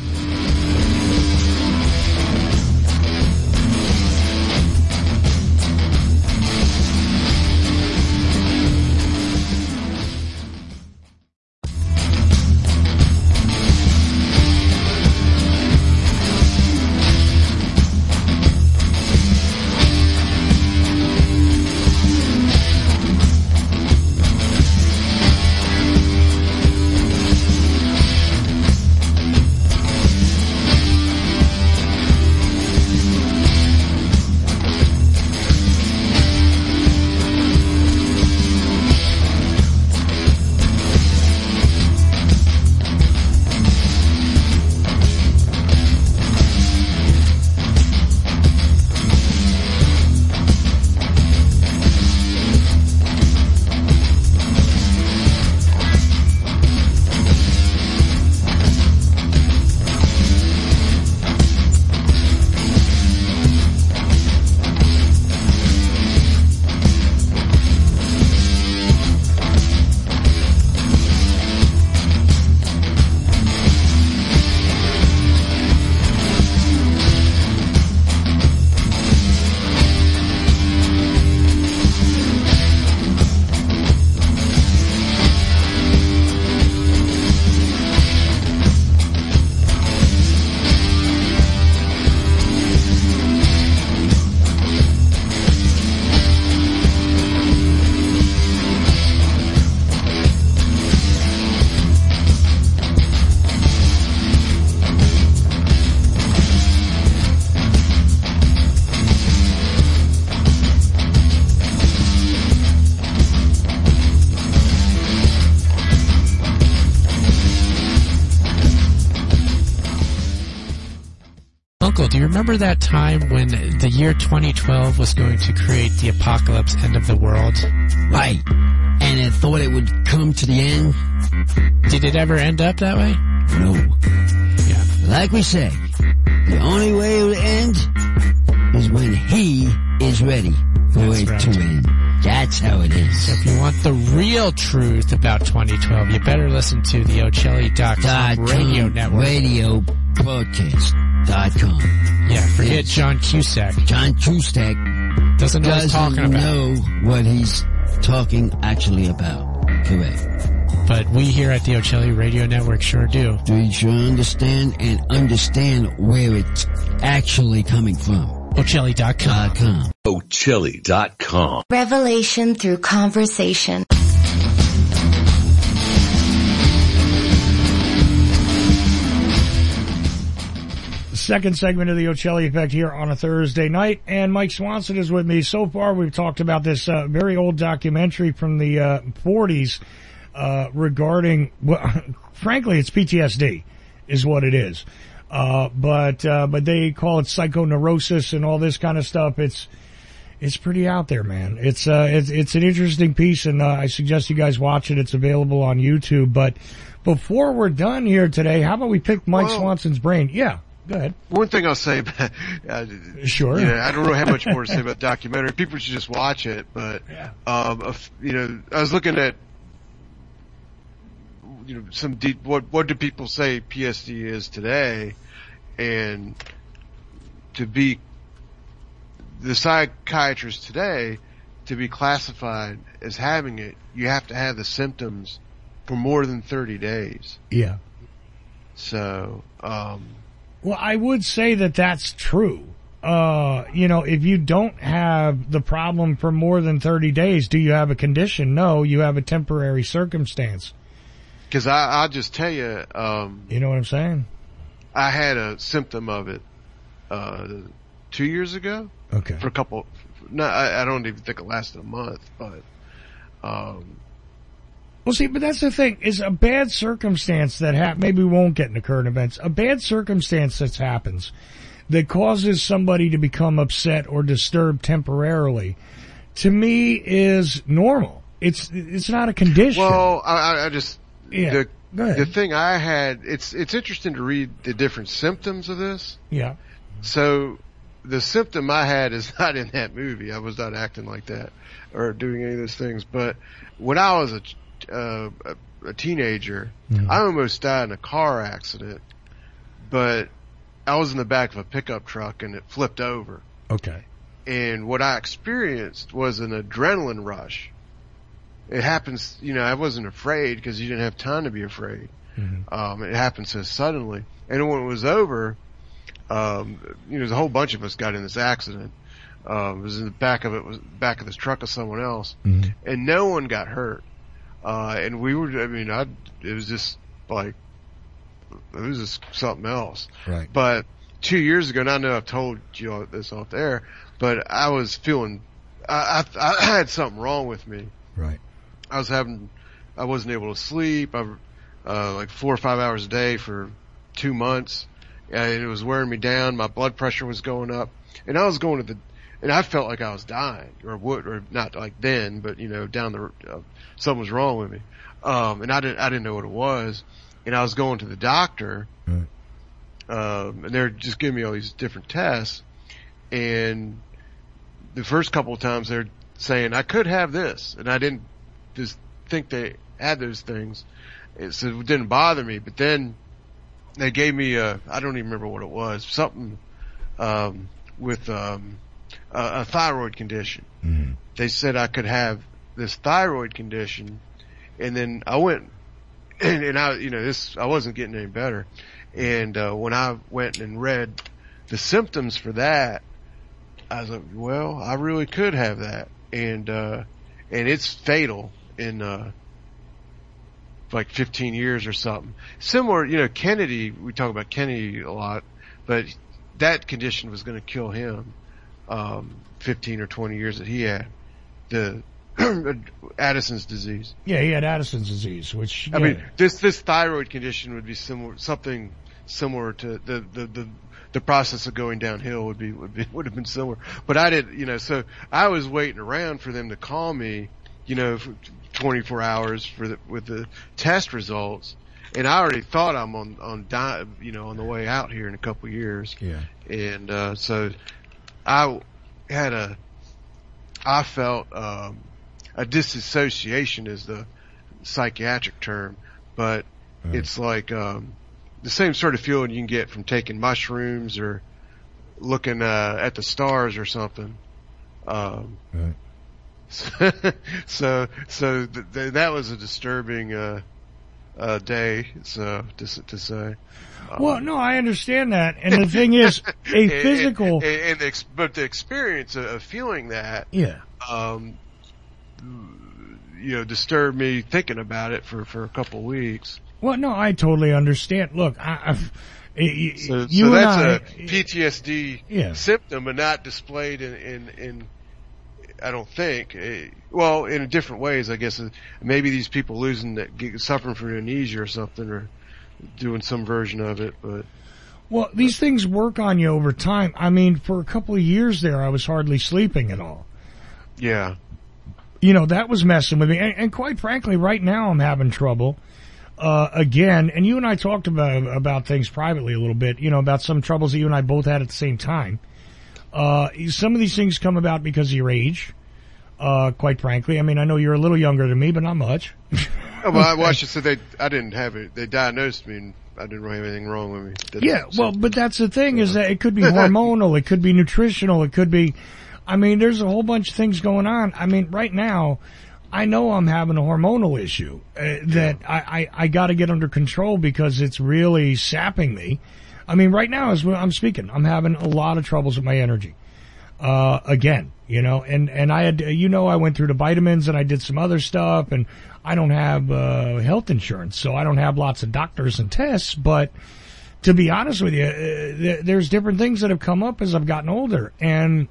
Uncle, do you remember that time when the year twenty twelve was going to create the apocalypse, end of the world? Right. And it thought it would come to the end? Did it ever end up that way? No. Yeah. Like we say, the only way it will end is when he is ready for That's it right. to end. That's how it is. So if you want the real truth about twenty twelve, you better listen to the Ochelli dot com radio network. Radio broadcast dot com. Yeah, forget John Cusack. John Cusack Doesn't know what he's doesn't talking about. know what he's talking actually about. Correct. But we here at the Ochelli Radio Network sure do. Do you sure understand and understand where it's actually coming from? Ochelli dot com. Dot com. Ochelli dot com. Revelation through conversation. Second segment of the Ochelli Effect here on a Thursday night, and Mike Swanson is with me. So far, we've talked about this uh, very old documentary from the uh, forties uh, regarding, well, frankly, it's P T S D, is what it is. Uh, but uh, but they call it psychoneurosis and all this kind of stuff. It's it's pretty out there, man. It's uh, it's it's an interesting piece, and uh, I suggest you guys watch it. It's available on YouTube. But before we're done here today, how about we pick Mike Well, Swanson's brain? Yeah. Go ahead. One thing I'll say about, uh, Sure. you know, I don't really have much more to say about documentary. People should just watch it, but, Yeah. um, if- you know, I was looking at, you know, some deep, what, what do people say P S D is today? And to be, the psychiatrists today, to be classified as having it, you have to have the symptoms for more than thirty days. Yeah. So, um, Well, I would say that that's true. Uh, you know, if you don't have the problem for more than thirty days, do you have a condition? No, you have a temporary circumstance. cause I, I'll just tell you, um, You know what I'm saying? I had a symptom of it, uh, two years ago Okay. for a couple, no, I, I don't even think it lasted a month, but, um, Well, see, but that's the thing, is a bad circumstance that hap- maybe we won't get into current events, a bad circumstance that happens that causes somebody to become upset or disturbed temporarily, to me is normal. It's, it's not a condition. well, I, I just, Yeah. the, Go ahead. the thing I had, it's, it's interesting to read the different symptoms of this. Yeah. So the symptom I had is not in that movie. I was not acting like that or doing any of those things. But when I was a, uh, a, a teenager, Mhm. I almost died in a car accident, but I was in the back of a pickup truck and it flipped over. Okay. And what I experienced was an adrenaline rush. It happens, you know, I wasn't afraid because you didn't have time to be afraid. Mhm. Um, it happened so suddenly. And when it was over, um, you know, there's a whole bunch of us got in this accident. Um, it was in the back of it, was back of this truck of someone else, Mhm. and no one got hurt. Uh, and we were, I mean, I, it was just like, it was just something else. Right. But two years ago, and I know I've told you all this off the air, but I was feeling, I, I, I had something wrong with me. Right. I was having, I wasn't able to sleep. I, uh, like four or five hours a day for two months. And it was wearing me down. My blood pressure was going up, and I was going to the, and I felt like I was dying, or would, or not like then, but you know, down the, uh, something was wrong with me. Um, and I didn't, I didn't know what it was. And I was going to the doctor, Right. um, and they're just giving me all these different tests. And the first couple of times they're saying I could have this, and I didn't just think they had those things. It, so it didn't bother me. But then they gave me a, I don't even remember what it was, something um, with um, a, a thyroid condition. Mhm. They said I could have this thyroid condition, and then I went, and, and I, you know, this, I wasn't getting any better. And uh, when I went and read the symptoms for that, I was like, well, I really could have that. And, uh, and it's fatal in, uh, like fifteen years or something. Similar, you know, Kennedy, we talk about Kennedy a lot, but that condition was going to kill him, um, fifteen or twenty years that he had. The, Addison's disease. Yeah, he had Addison's disease, which, I yeah. mean, this, this thyroid condition would be similar, something similar to the, the, the, the process of going downhill would be, would be, would have been similar. But I did, you know, so I was waiting around for them to call me, you know, for twenty-four hours for the, with the test results. And I already thought I'm on, on, di- you know, on the way out here in a couple of years. Yeah. And, uh, so I had a, I felt, um, a disassociation is the psychiatric term, but mm. it's like um, the same sort of feeling you can get from taking mushrooms or looking uh, at the stars or something. Um, right. so, so, so th- th- that was a disturbing uh, uh, day, so to, to say. Well, no, I understand that, and the thing is, a physical, and, and, and the ex- but the experience of, of feeling that, yeah, um, you know, disturbed me thinking about it for, for a couple of weeks. Well, no, I totally understand. Look, I, I've, you so, so that's and I, a P T S D yeah. symptom, but not displayed in, in, in I don't think, uh, well, in different ways, I guess. Uh, maybe these people losing that, get, suffering from amnesia or something, or doing some version of it, but. Well, these things work on you over time. I mean, for a couple of years there, I was hardly sleeping at all. Yeah. You know, that was messing with me. And, and quite frankly, right now I'm having trouble. Uh, again, and you and I talked about, about things privately a little bit, you know, about some troubles that you and I both had at the same time. Uh, some of these things come about because of your age. Uh, quite frankly, I mean, I know you're a little younger than me, but not much. Oh, well, I watched it, so they, I didn't have it. They diagnosed me, and I didn't have anything wrong with me. Didn't yeah, well, but that's the thing is that it could be hormonal, it could be nutritional, it could be, I mean, there's a whole bunch of things going on. I mean, right now, I know I'm having a hormonal issue uh, that I, I, I got to get under control because it's really sapping me. I mean, right now, as I'm speaking, I'm having a lot of troubles with my energy. Uh, again, you know, and, and I had, you know, I went through the vitamins and I did some other stuff, and I don't have, uh, health insurance, so I don't have lots of doctors and tests, but to be honest with you, uh, th- there's different things that have come up as I've gotten older, and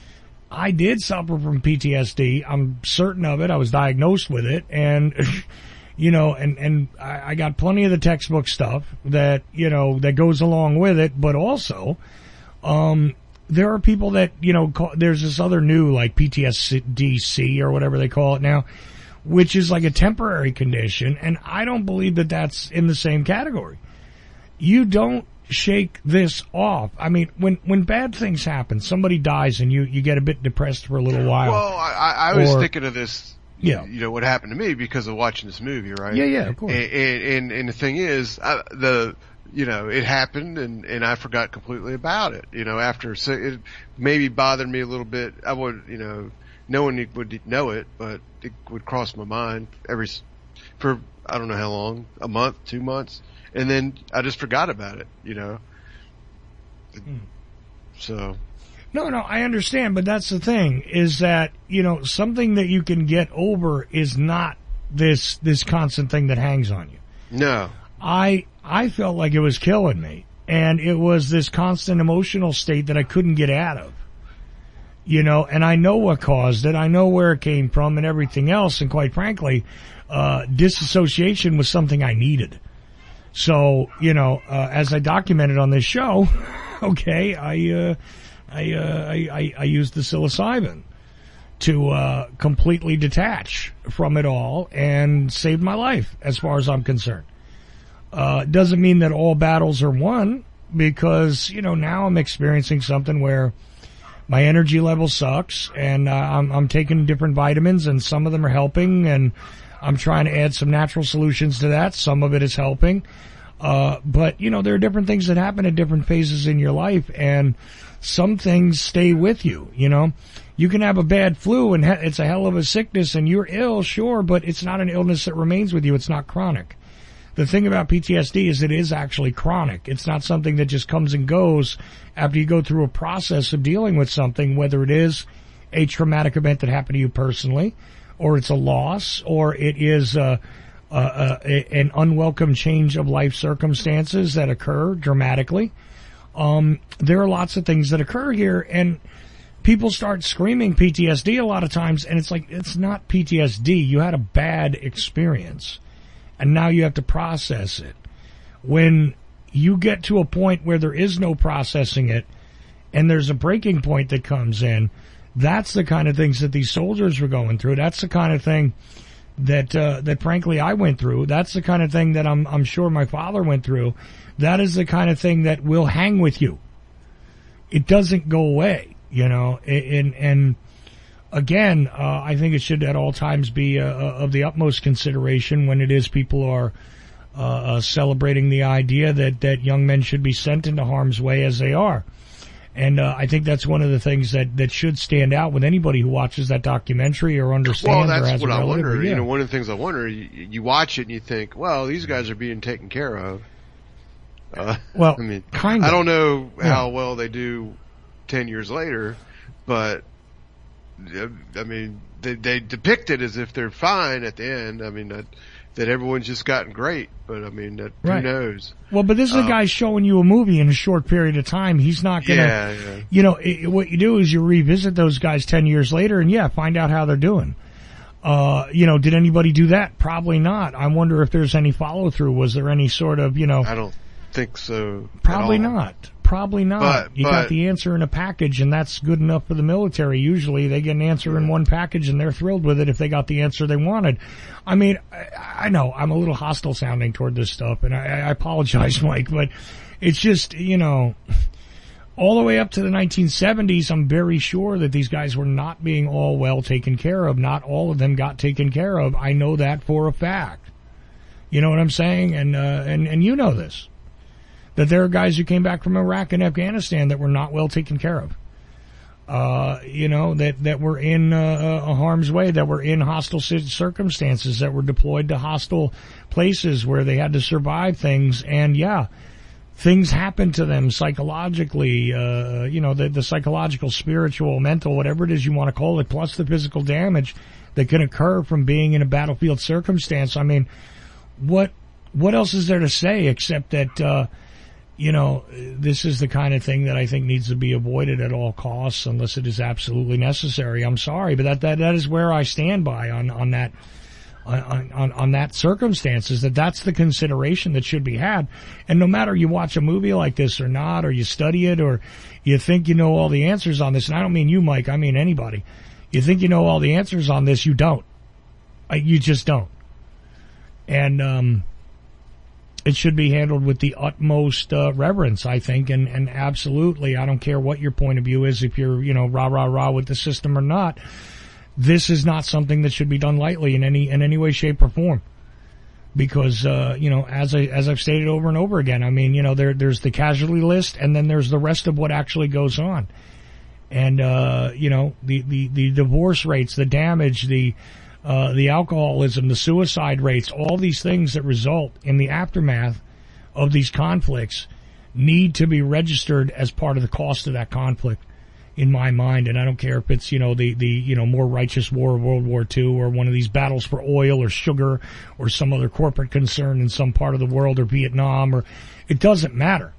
I did suffer from P T S D. I'm certain of it. I was diagnosed with it, and, you know, and, and I, I got plenty of the textbook stuff that, you know, that goes along with it, but also, um, there are people that, you know, call, there's this other new, like, P T S D C or whatever they call it now, which is like a temporary condition, and I don't believe that that's in the same category. You don't shake this off. I mean, when, when bad things happen, somebody dies and you, you get a bit depressed for a little while. Well, I, I was or, thinking of this, yeah. you know, what happened to me because of watching this movie, right? Yeah, yeah, of course. And, and, and the thing is, I, the, you know, it happened and, and I forgot completely about it, you know, after, so it maybe bothered me a little bit. I would, you know, no one would know it, but it would cross my mind every, for, I don't know how long, a month, two months. And then I just forgot about it, you know. Hmm. So. No, no, I understand, but that's the thing, is that, you know, something that you can get over is not this, this constant thing that hangs on you. No. I, I felt like it was killing me, and it was this constant emotional state that I couldn't get out of. You know, and I know what caused it, I know where it came from and everything else, and quite frankly, uh, disassociation was something I needed. So, you know, uh, as I documented on this show, okay, I, uh, I, uh, I, I, I used the psilocybin to, uh, completely detach from it all and save my life, as far as I'm concerned. Uh, doesn't mean that all battles are won, because, you know, now I'm experiencing something where my energy level sucks, and, uh, I'm, I'm taking different vitamins, and some of them are helping, and I'm trying to add some natural solutions to that. Some of it is helping. Uh, but, you know, there are different things that happen at different phases in your life, and some things stay with you, you know. You can have a bad flu, and he- it's a hell of a sickness, and you're ill, sure, but it's not an illness that remains with you. It's not chronic. The thing about P T S D is it is actually chronic. It's not something that just comes and goes after you go through a process of dealing with something, whether it is a traumatic event that happened to you personally, or it's a loss, or it is uh, uh, uh, an unwelcome change of life circumstances that occur dramatically. Um, there are lots of things that occur here, and people start screaming P T S D a lot of times, and it's like, it's not P T S D. You had a bad experience, and now you have to process it. When you get to a point where there is no processing it, and there's a breaking point that comes in, that's the kind of things that these soldiers were going through. That's the kind of thing that, uh, that frankly I went through. That's the kind of thing that I'm, I'm sure my father went through. That is the kind of thing that will hang with you. It doesn't go away, you know, and, and, again, uh, I think it should at all times be uh, of the utmost consideration when it is people are uh, uh, celebrating the idea that, that young men should be sent into harm's way as they are. And uh, I think that's one of the things that, that should stand out with anybody who watches that documentary or understands well, or that's has what a I relative, wonder. yeah. You know, one of the things I wonder, you, you watch it and you think, well, these guys are being taken care of. Uh, well, I mean, kind of. I don't know Yeah. how well they do ten years later, but uh, I mean, they, they depict it as if they're fine at the end. I mean, that, that everyone's just gotten great, but I mean, that, Right. who knows? Well, but this is a Um, guy showing you a movie in a short period of time. He's not gonna, Yeah, yeah. you know, it, what you do is you revisit those guys ten years later and yeah, find out how they're doing. Uh, you know, did anybody do that? Probably not. I wonder if there's any follow through. Was there any sort of, you know, I don't think so. at probably all. not. Probably not. But- you got but- the answer in a package and that's good enough for the military. Usually they get an answer in one package and they're thrilled with it if they got the answer they wanted. I mean, I, I know I'm a little hostile sounding toward this stuff and I, I apologize, Mike, but it's just, you know, all the way up to the nineteen seventies, I'm very sure that these guys were not being all well taken care of. Not all of them got taken care of. I know that for a fact. You know what I'm saying? And, uh, and, and you know this. That there are guys who came back from Iraq and Afghanistan that were not well taken care of. Uh, you know, that, that were in uh, a harm's way, that were in hostile circumstances, that were deployed to hostile places where they had to survive things. And yeah, things happen to them psychologically, uh, you know, the, the psychological, spiritual, mental, whatever it is you want to call it, plus the physical damage that can occur from being in a battlefield circumstance. I mean, what, what else is there to say except that, uh, you know, this is the kind of thing that I think needs to be avoided at all costs unless it is absolutely necessary. I'm sorry, but that, that, that is where I stand by on, on that, on, on, on that circumstances, that that's the consideration that should be had. And no matter you watch a movie like this or not, or you study it, or you think you know all the answers on this, and I don't mean you, Mike, I mean anybody. You think you know all the answers on this, you don't. You just don't. And, um, it should be handled with the utmost uh, reverence, I think, and, and absolutely, I don't care what your point of view is, if you're, you know, rah, rah, rah with the system or not. This is not something that should be done lightly in any, in any way, shape, or form. Because, uh, you know, as I, as I've stated over and over again, I mean, you know, there, there's the casualty list and then there's the rest of what actually goes on. And, uh, you know, the, the, the divorce rates, the damage, the, Uh, the alcoholism, the suicide rates, all these things that result in the aftermath of these conflicts need to be registered as part of the cost of that conflict, in my mind. And I don't care if it's, you know, the, the, you know, more righteous war of World War Two or one of these battles for oil or sugar or some other corporate concern in some part of the world or Vietnam, or it doesn't matter.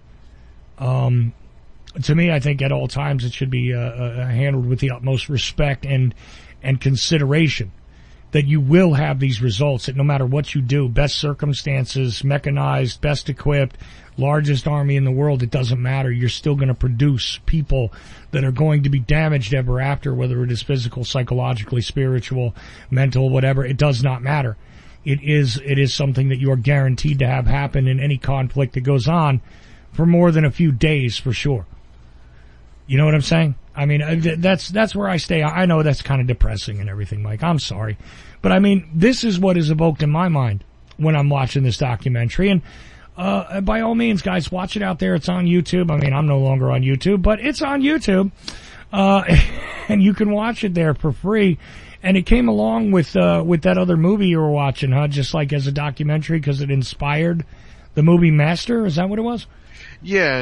Um, to me, I think at all times it should be, uh, uh handled with the utmost respect and, and consideration. That you will have these results, that no matter what you do, best circumstances, mechanized, best equipped, largest army in the world, it doesn't matter. You're still going to produce people that are going to be damaged ever after, whether it is physical, psychologically, spiritual, mental, whatever. It does not matter. It is, it is something that you are guaranteed to have happen in any conflict that goes on for more than a few days, for sure. You know what I'm saying? I mean, that's, that's where I stay. I know that's kind of depressing and everything, Mike. I'm sorry. But I mean, this is what is evoked in my mind when I'm watching this documentary. And, uh, by all means, guys, watch it out there. It's on YouTube. I mean, I'm no longer on YouTube, but it's on YouTube. Uh, and you can watch it there for free. And it came along with, uh, with that other movie you were watching, huh? Just like as a documentary because it inspired the movie Master. Is that what it was? Yeah.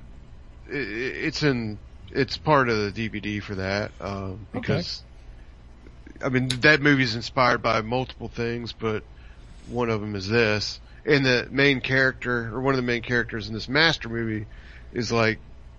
It's in, it's part of the D V D for that, um, because, okay. I mean, that movie's inspired by multiple things, but one of them is this. And the main character, or one of the main characters in this Master movie is like,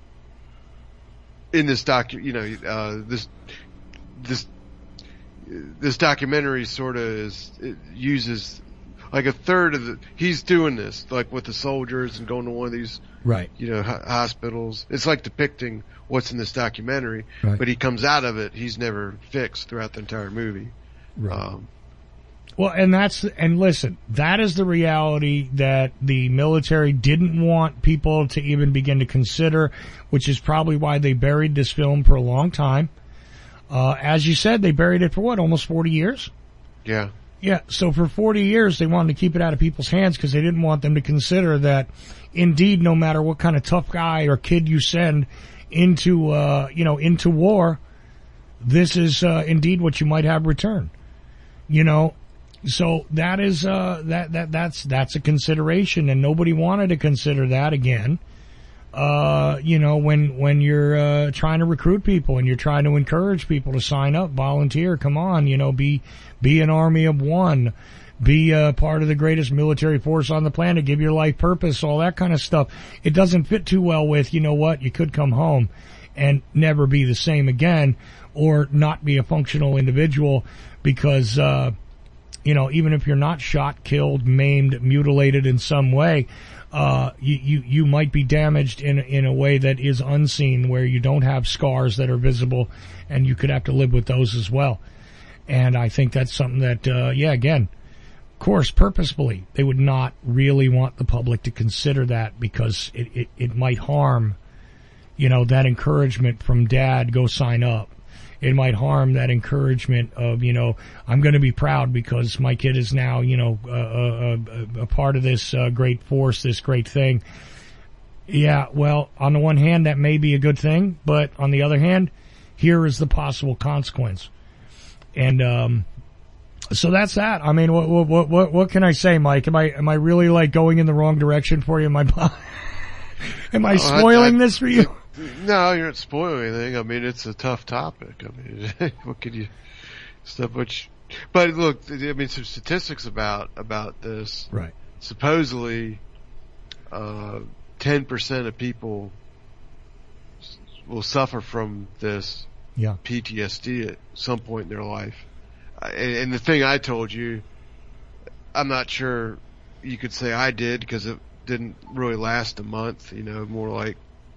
in this docu, you know, uh, this, this, this documentary sort of is, it uses like a third of the, he's doing this, like with the soldiers and going to one of these, right, you know, hospitals. It's like depicting what's in this documentary, right. But he comes out of it, he's never fixed throughout the entire movie. Right. Um, well, and that's, and listen, that is the reality that the military didn't want people to even begin to consider, which is probably why they buried this film for a long time. Uh, as you said, they buried it for what, almost forty years? Yeah. Yeah, so for forty years they wanted to keep it out of people's hands because they didn't want them to consider that, indeed, no matter what kind of tough guy or kid you send into, uh, you know, into war, this is, uh, indeed what you might have return. You know, so that is, uh, that, that, that's, that's a consideration, and nobody wanted to consider that again. Uh, you know, when, when you're, uh, trying to recruit people and you're trying to encourage people to sign up, volunteer, come on, you know, be, be an army of one, be a part of the greatest military force on the planet, give your life purpose, all that kind of stuff. It doesn't fit too well with, you know what, you could come home and never be the same again, or not be a functional individual because, uh, you know, even if you're not shot, killed, maimed, mutilated in some way, uh, you, you, you might be damaged in, in a way that is unseen, where you don't have scars that are visible, and you could have to live with those as well. And I think that's something that, uh, yeah, again, of course, purposefully, they would not really want the public to consider that because it, it, it might harm, you know, that encouragement from dad, go sign up. It might harm that encouragement of, you know, I'm going to be proud because my kid is now, you know, a, a, a part of this uh, great force, this great thing. Yeah, well, on the one hand, that may be a good thing, but on the other hand, here is the possible consequence. And um, so that's that. I mean, what what what what can I say, Mike? Am I am I really like going in the wrong direction for you? Am I am I spoiling I, I, this for you? No, you're not spoiling anything. I mean, it's a tough topic. I mean, what could you stuff? Which, but look, I mean, some statistics about about this. Right. Supposedly, uh, ten percent of people will suffer from this. Yeah. P T S D at some point in their life. Uh, and, and the thing I told you, I'm not sure you could say I did because it didn't really last a month, you know, more like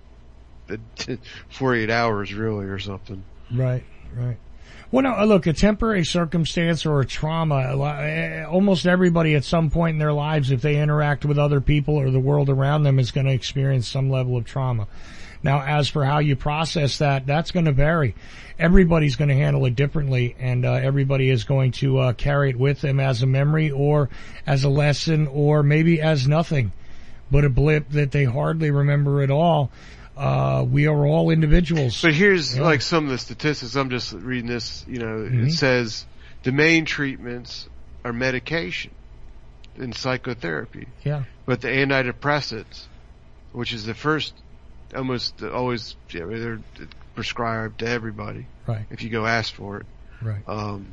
forty-eight hours really or something. Right, right. Well, no, look, a temporary circumstance or a trauma, almost everybody at some point in their lives, if they interact with other people or the world around them, is going to experience some level of trauma. Now, as for how you process that, that's going to vary. Everybody's going to handle it differently, and uh, everybody is going to uh, carry it with them as a memory or as a lesson or maybe as nothing but a blip that they hardly remember at all. Uh, we are all individuals. But here's yeah. like some of the statistics. I'm just reading this, you know, Mm-hmm. it says the main treatments are medication and psychotherapy. Yeah. But the antidepressants, which is the first, almost always, yeah, they're prescribed to everybody. Right. If you go ask for it. Right. Um,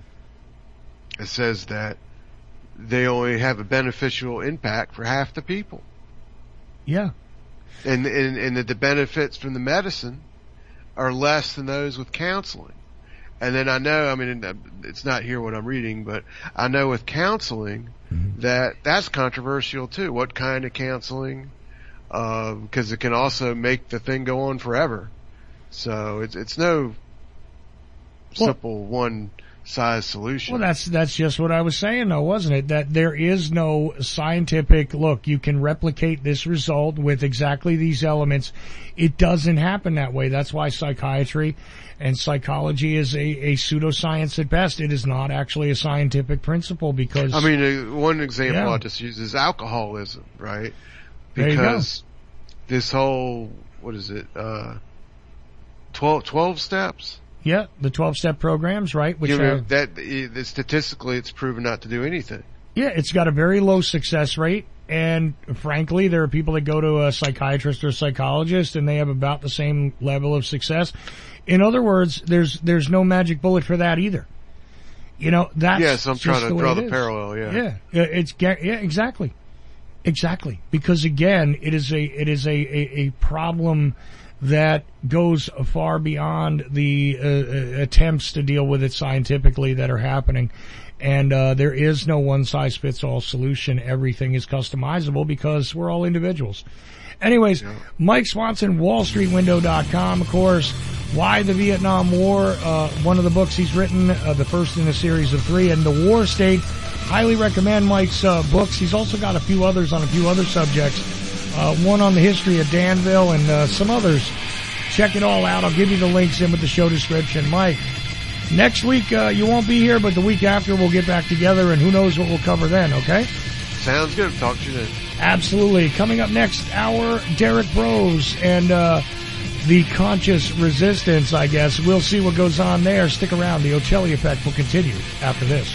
it says that they only have a beneficial impact for half the people. Yeah. And, and, and that the benefits from the medicine are less than those with counseling. And then I know, I mean, it's not here what I'm reading, but I know with counseling mm-hmm. that that's controversial too. What kind of counseling? Uh, because it can also make the thing go on forever. So it's, it's no well, simple one size solution. Well, that's, that's just what I was saying though, wasn't it? That there is no scientific, look, you can replicate this result with exactly these elements. It doesn't happen that way. That's why psychiatry and psychology is a, a pseudoscience at best. It is not actually a scientific principle because... I mean, uh, one example yeah. I'll just use is alcoholism, right? Because there you go. This whole, what is it, uh, twelve, twelve steps? Yeah, the twelve-step programs, right? Which you know, have, that uh, statistically, it's proven not to do anything. Yeah, it's got a very low success rate, and frankly, there are people that go to a psychiatrist or psychologist, and they have about the same level of success. In other words, there's there's no magic bullet for that either. You know, that's yes, I'm trying to the draw the is. parallel. Yeah, yeah, it's yeah, exactly, exactly. Because again, it is a it is a a, a problem that goes far beyond the uh, attempts to deal with it scientifically that are happening. And uh there is no one-size-fits-all solution. Everything is customizable because we're all individuals. Anyways, yeah. Mike Swanson, wall street window dot com, of course. Why the Vietnam War, uh one of the books he's written, uh, the first in a series of three, and The War State. Highly recommend Mike's uh, books. He's also got a few others on a few other subjects. Uh, one on the history of Danville and uh, some others. Check it all out. I'll give you the links in with the show description. Mike, Next week, uh, you won't be here, but the week after we'll get back together, and who knows what we'll cover then, okay? Sounds good. Talk to you then. Absolutely. Coming up next hour, Derek Bros and, uh, the conscious resistance, I guess. We'll see what goes on there. Stick around. The Ocelli Effect will continue after this.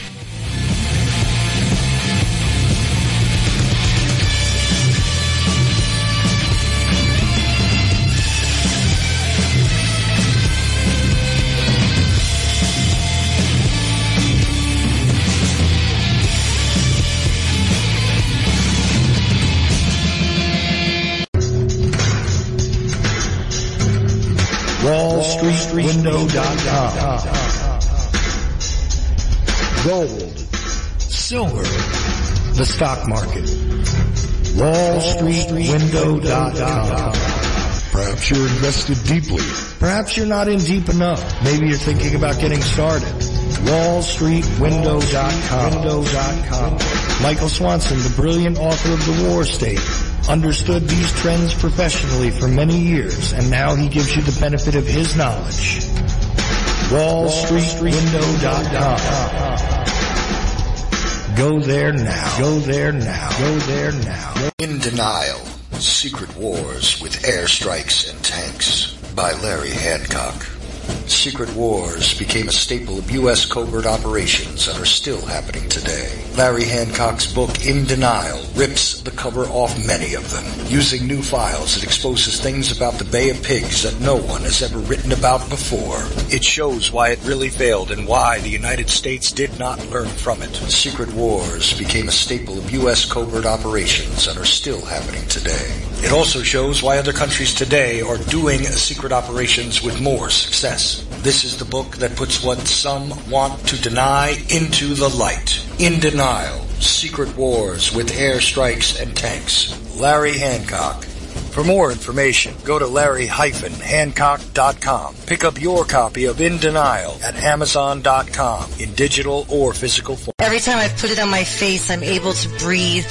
wall street window dot com. Gold, silver, the stock market. wall street window dot com. Perhaps you're invested deeply. Perhaps you're not in deep enough. Maybe you're thinking about getting started. wall street window dot com. Michael Swanson, the brilliant author of The War State, understood these trends professionally for many years, and now he gives you the benefit of his knowledge. wall street window dot com. Go there now. Go there now. Go there now. In Denial, Secret Wars with Airstrikes and Tanks by Larry Hancock. Secret wars became a staple of U S covert operations and are still happening today. Larry Hancock's book, In Denial, rips the cover off many of them. Using new files, it exposes things about the Bay of Pigs that no one has ever written about before. It shows why it really failed and why the United States did not learn from it. Secret wars became a staple of U S covert operations and are still happening today. It also shows why other countries today are doing secret operations with more success. This is the book that puts what some want to deny into the light. In Denial, Secret Wars with Airstrikes and Tanks. Larry Hancock. For more information, go to larry dash hancock dot com. Pick up your copy of In Denial at amazon dot com in digital or physical form. Every time I put it on my face, I'm able to breathe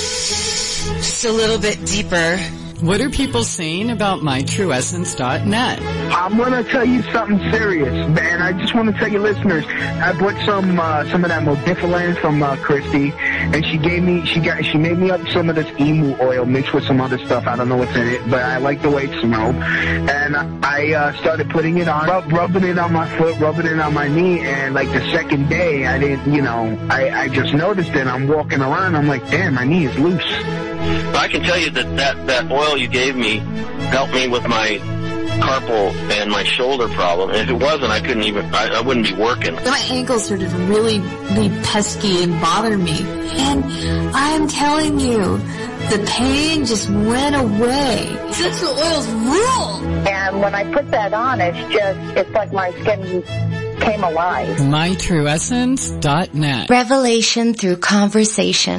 just a little bit deeper. What are people saying about my true essence dot net? I'm going to tell you something serious, man. I just want to tell you listeners, I bought some uh, some of that Modifilan from uh, Christy, and she gave me, she got, she made me up some of this emu oil mixed with some other stuff. I don't know what's in it, but I like the way it smelled. And I uh, started putting it on, rub, rubbing it on my foot, rubbing it on my knee, and like the second day, I didn't, you know, I, I just noticed it. I'm walking around, I'm like, damn, my knee is loose. Well, I can tell you that, that that oil you gave me helped me with my carpal and my shoulder problem. And if it wasn't, I couldn't even, I, I wouldn't be working. My ankles started to really be pesky and bother me. And I'm telling you, the pain just went away. Essential oils rule! And when I put that on, it's just, it's like my skin came alive. my true essence dot net. Revelation through conversation.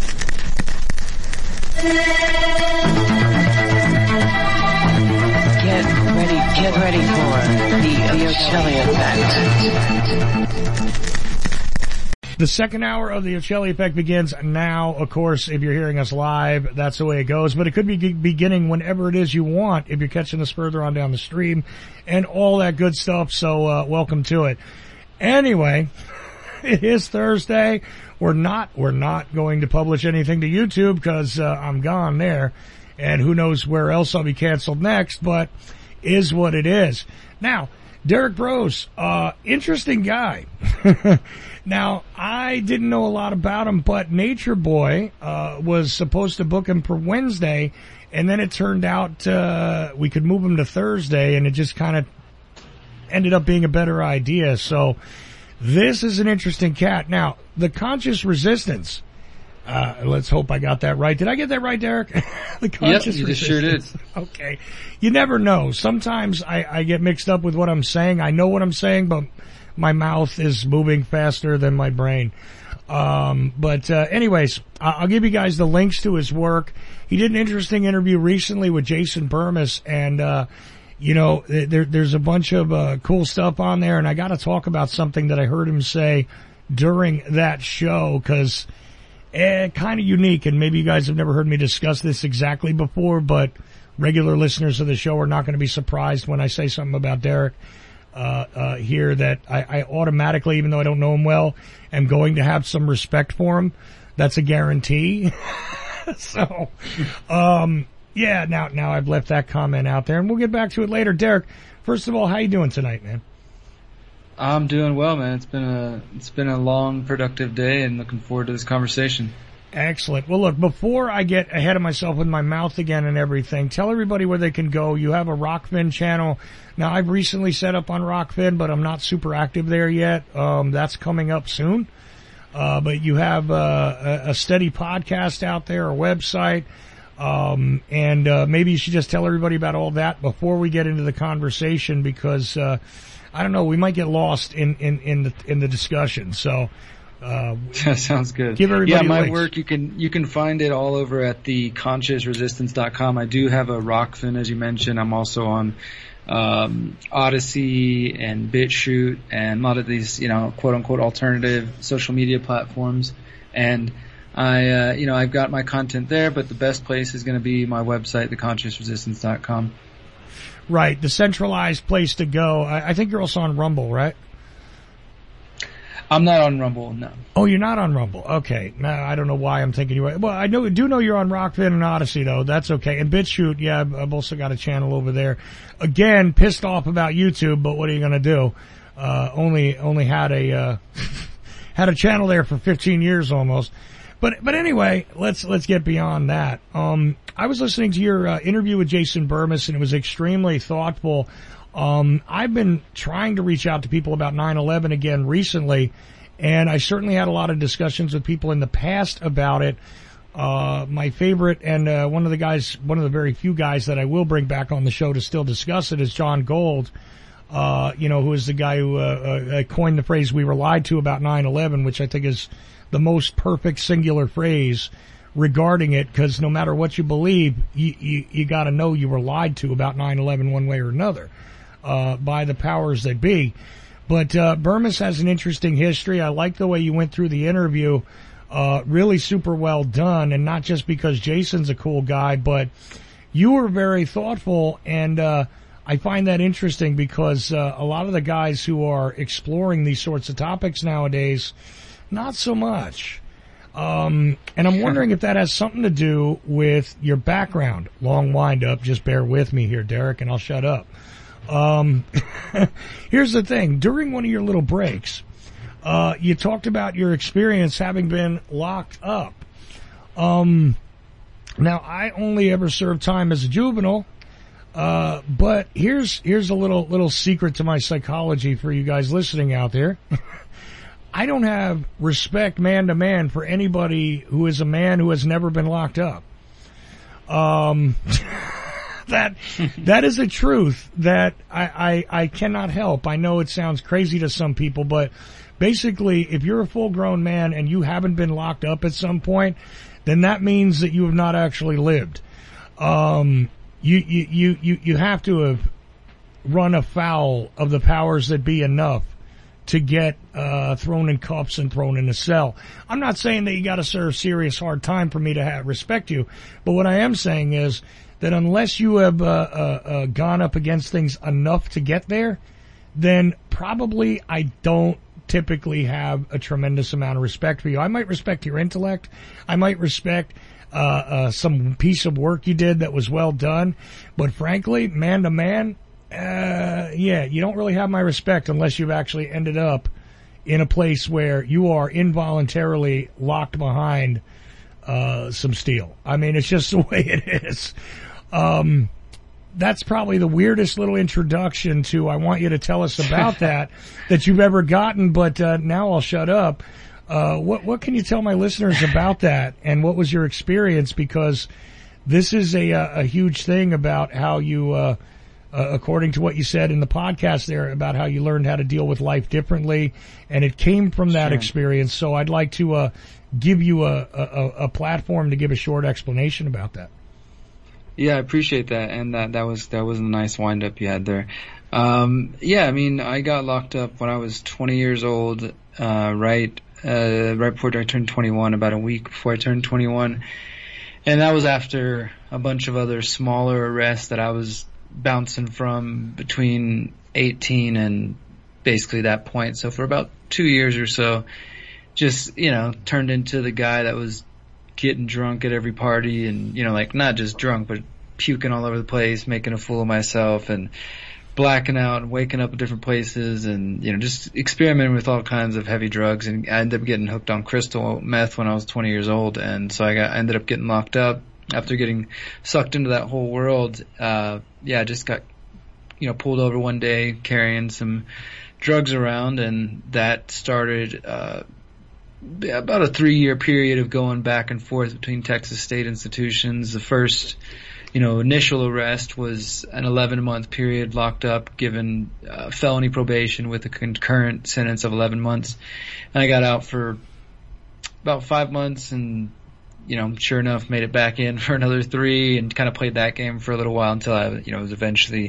Get ready, get ready for the Ocelli Effect. The second hour of the Ocelli Effect begins now. Of course, if you're hearing us live, that's the way it goes. But it could be beginning whenever it is you want if you're catching us further on down the stream and all that good stuff. So, uh, welcome to it. Anyway, it is Thursday. We're not, we're not going to publish anything to YouTube because, uh, I'm gone there. And who knows where else I'll be canceled next, but is what it is. Now, Derek Bros, uh, interesting guy. Now, I didn't know a lot about him, but Nature Boy, uh, was supposed to book him for Wednesday, and then it turned out, uh, we could move him to Thursday, and it just kind of ended up being a better idea. So, this is an interesting cat. Now, the conscious resistance, uh, let's hope I got that right. Did I get that right, Derek? The conscious yep, you resistance. sure did. Okay. You never know. Sometimes I, I get mixed up with what I'm saying. I know what I'm saying, but my mouth is moving faster than my brain. Um, but, uh, anyways, I'll give you guys the links to his work. He did an interesting interview recently with Jason Burmis, and, uh, you know, there, there's a bunch of, uh, cool stuff on there, and I gotta talk about something that I heard him say during that show, cause, eh, kinda unique, and maybe you guys have never heard me discuss this exactly before, but regular listeners of the show are not gonna be surprised when I say something about Derek. uh, uh, here that I, I automatically, even though I don't know him well, am going to have some respect for him. That's a guarantee. So, um, yeah, now, now I've left that comment out there and we'll get back to it later. Derek, first of all, how you doing tonight, man? I'm doing well, man. It's been a, it's been a long, productive day and looking forward to this conversation. Excellent. Well, look, before I get ahead of myself with my mouth again and everything, tell everybody where they can go. You have a Rockfin channel. Now, I've recently set up on Rockfin, but I'm not super active there yet. Um, that's coming up soon. Uh, but you have uh, a, a steady podcast out there, a website, um, and uh, maybe you should just tell everybody about all that before we get into the conversation because, uh, I don't know, we might get lost in, in, in, the, in the discussion. So... Uh, that sounds good. Give everybody yeah, my links. work, you can, you can find it all over at the conscious resistance dot com. I do have a Rockfin, as you mentioned. I'm also on, um, Odyssey and BitChute and a lot of these, you know, quote unquote alternative social media platforms. And I, uh, you know, I've got my content there, but the best place is going to be my website, the conscious resistance dot com. Right. The centralized place to go. I, I think you're also on Rumble, right? I'm not on Rumble, no. Oh, you're not on Rumble. Okay. No, I don't know why I'm thinking you were. Well, I know, do know you're on Rockfin and Odyssey, though. That's okay. And BitChute, yeah, I've also got a channel over there. Again, pissed off about YouTube, but what are you going to do? Uh, only, only had a, uh, had a channel there for fifteen years almost. But, but anyway, let's, let's get beyond that. Um, I was listening to your, uh, interview with Jason Bermas and it was extremely thoughtful. Um, I've been trying to reach out to people about nine eleven again recently, and I certainly had a lot of discussions with people in the past about it. Uh, my favorite and, uh, one of the guys, one of the very few guys that I will bring back on the show to still discuss it is John Gold, uh, you know, who is the guy who, uh, uh, coined the phrase "we were lied to" about nine eleven, which I think is the most perfect singular phrase regarding it, because no matter what you believe, you, you, you gotta know you were lied to about nine eleven one way or another. Uh, by the powers that be. But, uh, Bermas has an interesting history. I like the way you went through the interview. Uh, really super well done. And not just because Jason's a cool guy, but you were very thoughtful. And, uh, I find that interesting because, uh, a lot of the guys who are exploring these sorts of topics nowadays, not so much. Um, and I'm wondering if that has something to do with your background. Long wind up. Just bear with me here, Derek, and I'll shut up. Um, here's the thing. During one of your little breaks, uh, you talked about your experience having been locked up. Um, now I only ever served time as a juvenile, uh, but here's, here's a little, little secret to my psychology for you guys listening out there. I don't have respect man to man for anybody who is a man who has never been locked up. Um, That, that is a truth that I, I, I cannot help. I know it sounds crazy to some people, but basically, if you're a full grown man and you haven't been locked up at some point, then that means that you have not actually lived. Um, you, you, you, you, you have to have run afoul of the powers that be enough to get, uh, thrown in cuffs and thrown in a cell. I'm not saying that you gotta serve serious hard time for me to have, respect you, but what I am saying is, that unless you have uh, uh, uh, gone up against things enough to get there, then probably I don't typically have a tremendous amount of respect for you. I might respect your intellect. I might respect uh, uh, some piece of work you did that was well done. But frankly, man to man, uh, yeah, you don't really have my respect unless you've actually ended up in a place where you are involuntarily locked behind uh some steel. I mean, it's just the way it is. Um, that's probably the weirdest little introduction to I want you to tell us about that that you've ever gotten, but uh, now I'll shut up. Uh, what what can you tell my listeners about that, and what was your experience? Because this is a a, a huge thing about how you, uh, uh, according to what you said in the podcast there, about how you learned how to deal with life differently, and it came from that sure. experience. So I'd like to uh, give you a, a a platform to give a short explanation about that. Yeah, I appreciate that, and that that was that was a nice wind up you had there. Um, yeah, I mean, I got locked up when I was twenty years old, uh, right, uh, right before I turned twenty-one, about a week before I turned twenty-one, and that was after a bunch of other smaller arrests that I was bouncing from between eighteen and basically that point. So for about two years or so, just, you know, turned into the guy that was getting drunk at every party and, you know, like not just drunk, but puking all over the place, making a fool of myself and blacking out and waking up at different places and, you know, just experimenting with all kinds of heavy drugs. And I ended up getting hooked on crystal meth when I was twenty years old. And so I got, I ended up getting locked up after getting sucked into that whole world. Uh, yeah, I just got, you know, pulled over one day carrying some drugs around, and that started, uh, about a three year period of going back and forth between Texas state institutions. The first, you know, initial arrest was an eleven month period locked up, given uh, felony probation with a concurrent sentence of eleven months. And I got out for about five months and, you know, sure enough, made it back in for another three and kind of played that game for a little while until I, you know, was eventually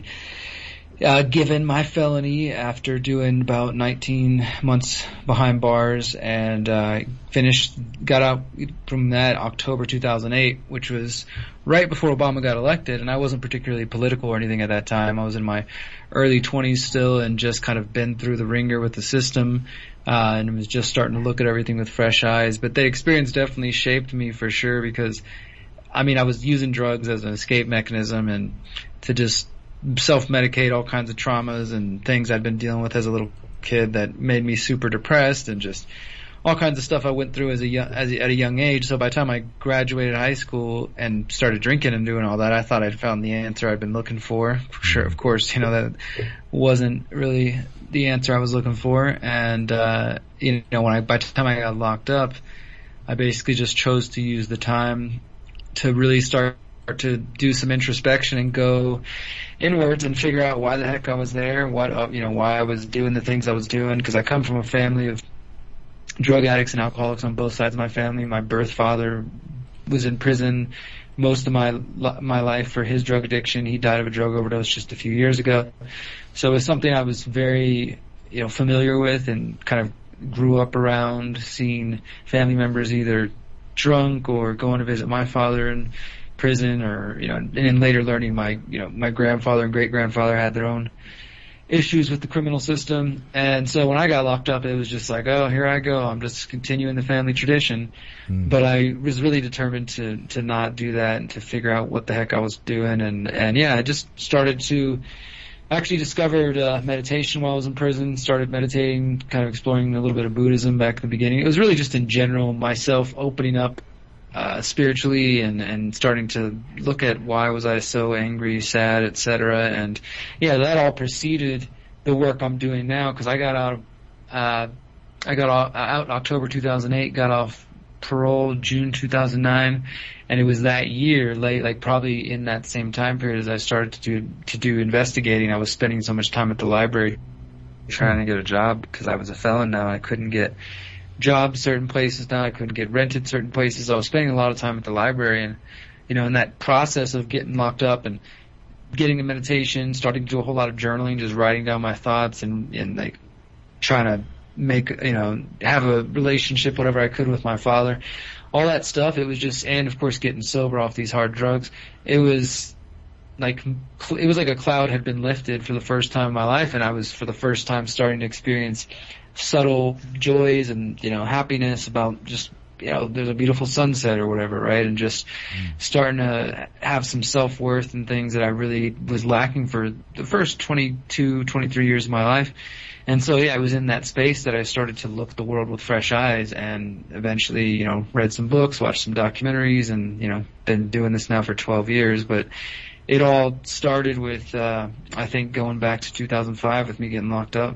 Uh, given my felony after doing about nineteen months behind bars, and uh, finished, got out from that October two thousand eight, which was right before Obama got elected, and I wasn't particularly political or anything at that time. I was in my early twenties still and just kind of been through the ringer with the system, uh, and was just starting to look at everything with fresh eyes. But the experience definitely shaped me for sure, because, I mean, I was using drugs as an escape mechanism and to just self-medicate all kinds of traumas and things I'd been dealing with as a little kid that made me super depressed, and just all kinds of stuff I went through as a young, as a, at a young age. So by the time I graduated high school and started drinking and doing all that, I thought I'd found the answer I'd been looking for. For sure, of course, you know, that wasn't really the answer I was looking for. And, uh, you know, when I, by the time I got locked up, I basically just chose to use the time to really start to do some introspection and go inwards and figure out why the heck I was there, what, uh, you know, why I was doing the things I was doing. Because I come from a family of drug addicts and alcoholics on both sides of my family. My birth father was in prison most of my my life for his drug addiction. He died of a drug overdose just a few years ago. So it was something I was very, you know, familiar with and kind of grew up around, seeing family members either drunk or going to visit my father in prison, or, you know, and then later learning my, you know, my grandfather and great grandfather had their own issues with the criminal system. And so when I got locked up, it was just like, oh, here I go. I'm just continuing the family tradition. Mm. But I was really determined to, to not do that and to figure out what the heck I was doing. And, and yeah, I just started to actually discovered uh, meditation while I was in prison, started meditating, kind of exploring a little bit of Buddhism back in the beginning. It was really just in general myself opening up Uh, spiritually and, and starting to look at why was I so angry, sad, et cetera. And yeah, that all preceded the work I'm doing now, because I got out, uh, I got out, out October two thousand eight, got off parole June two thousand nine, and it was that year, late, like probably in that same time period as I started to do to do investigating. I was spending so much time at the library trying to get a job because I was a felon now. I couldn't get jobs certain places now. I couldn't get rented certain places. I was spending a lot of time at the library, and, you know, in that process of getting locked up and getting a meditation, starting to do a whole lot of journaling, just writing down my thoughts and, and like trying to make, you know, have a relationship, whatever I could with my father, all that stuff. It was just, and of course getting sober off these hard drugs. It was like, it was like a cloud had been lifted for the first time in my life, and I was for the first time starting to experience subtle joys and, you know, happiness about just, you know, there's a beautiful sunset or whatever, right? And just mm. starting to have some self-worth and things that I really was lacking for the first twenty-two, twenty-three years of my life. And so, yeah, I was in that space that I started to look at the world with fresh eyes, and eventually, you know, read some books, watched some documentaries, and, you know, been doing this now for twelve years. But it all started with, uh, I think, going back to two thousand five with me getting locked up.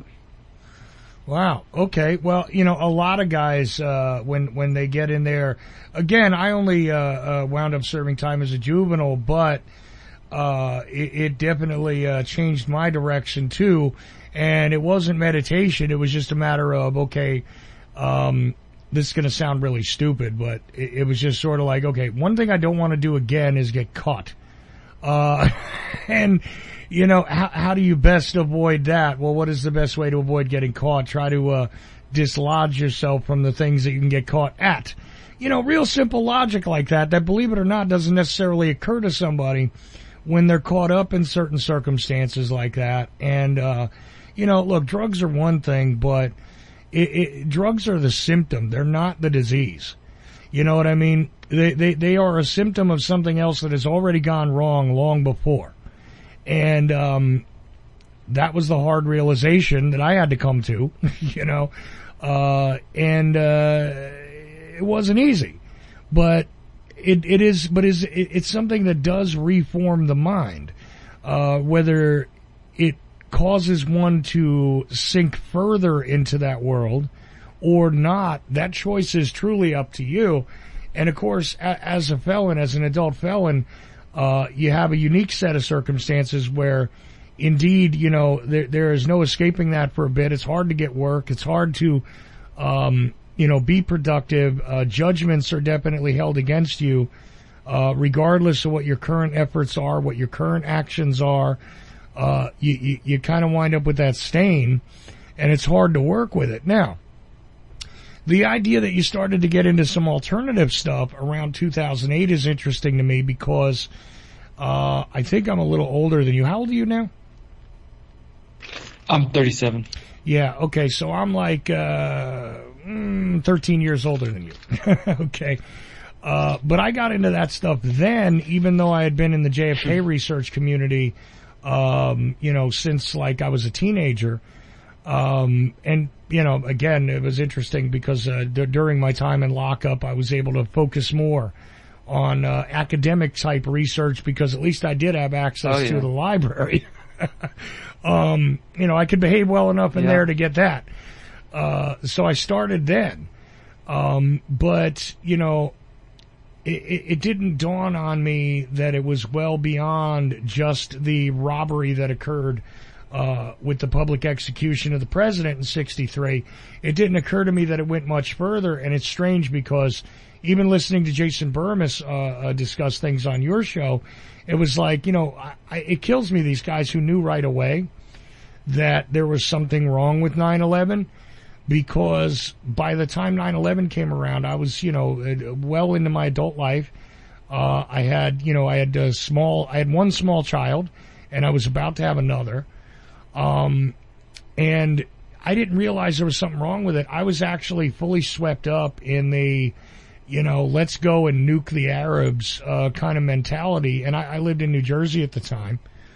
Wow. Okay. Well, you know, a lot of guys, uh, when, when they get in there, again, I only, uh, uh, wound up serving time as a juvenile, but, uh, it, it definitely, uh, changed my direction too. And it wasn't meditation. It was just a matter of, okay, um, this is going to sound really stupid, but it, it was just sort of like, okay, one thing I don't want to do again is get caught. Uh, and, you know, how, how do you best avoid that? Well, what is the best way to avoid getting caught? Try to, uh, dislodge yourself from the things that you can get caught at. You know, real simple logic like that, that, believe it or not, doesn't necessarily occur to somebody when they're caught up in certain circumstances like that. And, uh, you know, look, drugs are one thing, but it, it, drugs are the symptom. They're not the disease. You know what I mean? They, they, they are a symptom of something else that has already gone wrong long before. And, um, that was the hard realization that I had to come to, you know, uh, and, uh, it wasn't easy, but it, it is, but is, it, it's something that does reform the mind, uh, whether it causes one to sink further into that world or not. That choice is truly up to you. And of course, a, as a felon, as an adult felon, uh, you have a unique set of circumstances where indeed, you know, there, there is no escaping that for a bit. It's hard to get work. It's hard to, um, you know, be productive. Uh, judgments are definitely held against you, uh, regardless of what your current efforts are, what your current actions are. Uh, you, you, you kind of wind up with that stain, and it's hard to work with it. Now, the idea that you started to get into some alternative stuff around two thousand eight is interesting to me because, uh, I think I'm a little older than you. How old are you now? I'm thirty-seven. Yeah, okay, so I'm like, uh, mm, thirteen years older than you. Okay. Uh, but I got into that stuff then, even though I had been in the J F K research community, um, you know, since like I was a teenager. Um, and, you know, again, it was interesting because, uh, d- during my time in lockup, I was able to focus more on, uh, academic type research because at least I did have access oh, yeah. to the library. um, you know, I could behave well enough in yeah. there to get that. Uh, so I started then. Um, but, you know, it, it, it didn't dawn on me that it was well beyond just the robbery that occurred Uh, with the public execution of the president in sixty-three. It didn't occur to me that it went much further, and it's strange because even listening to Jason Burmis uh, uh, discuss things on your show, it was like, you know, I, I, it kills me, these guys who knew right away that there was something wrong with nine eleven, because by the time nine eleven came around, I was, you know, well into my adult life. Uh, I had, you know, I had a small, I had one small child, and I was about to have another. Um, and I didn't realize there was something wrong with it. I was actually fully swept up in the, you know, let's go and nuke the Arabs, uh, kind of mentality. And I, I lived in New Jersey at the time.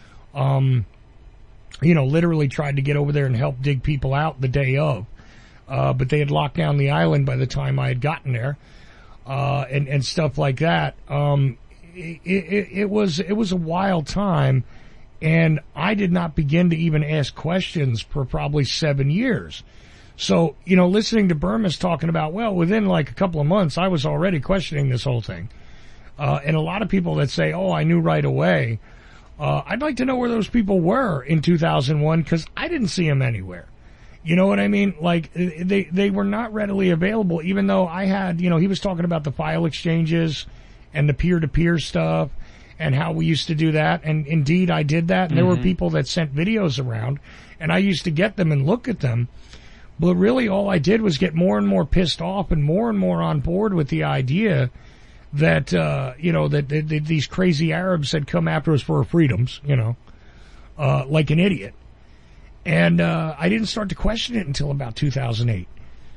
Um, you know, literally tried to get over there and help dig people out the day of. Uh, but they had locked down the island by the time I had gotten there, uh, and, and stuff like that. Um, it, it, it was, it was a wild time. And I did not begin to even ask questions for probably seven years. So, you know, listening to Burmis talking about, well, within like a couple of months, I was already questioning this whole thing. Uh, and a lot of people that say, oh, I knew right away. Uh, I'd like to know where those people were in two thousand one because I didn't see them anywhere. You know what I mean? Like, they, they were not readily available, even though I had, you know, he was talking about the file exchanges and the peer-to-peer stuff. And how we used to do that. And indeed, I did that. And mm-hmm. there were people that sent videos around, and I used to get them and look at them. But really, all I did was get more and more pissed off and more and more on board with the idea that, uh, you know, that, that, that these crazy Arabs had come after us for our freedoms, you know, uh, like an idiot. And, uh, I didn't start to question it until about two thousand eight.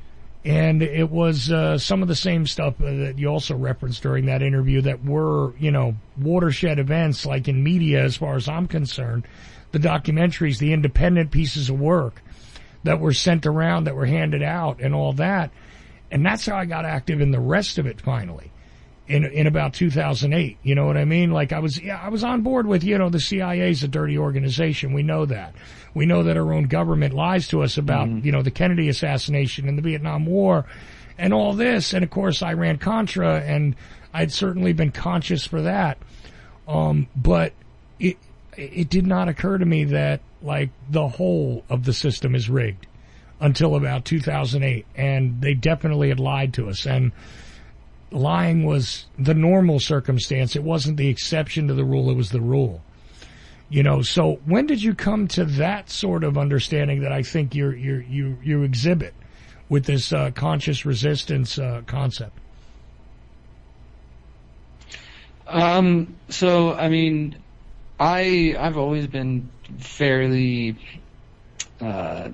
And it was, uh, some of the same stuff that you also referenced during that interview that were, you know, watershed events, like in media, as far as I'm concerned, the documentaries, the independent pieces of work that were sent around, that were handed out and all that. And that's how I got active in the rest of it finally in, in about two thousand eight. You know what I mean? Like I was, yeah, I was on board with, you know, the C I A's a dirty organization. We know that. We know that our own government lies to us about, mm-hmm. you know, the Kennedy assassination and the Vietnam War and all this. And of course, Iran-Contra, and I'd certainly been conscious for that. Um, but it, it did not occur to me that, like, the whole of the system is rigged until about two thousand eight. And they definitely had lied to us. And lying was the normal circumstance. It wasn't the exception to the rule. It was the rule. You know, so when did you come to that sort of understanding that I think you you you you exhibit with this uh, conscious resistance uh, concept? Um. So I mean, I I've always been fairly, uh,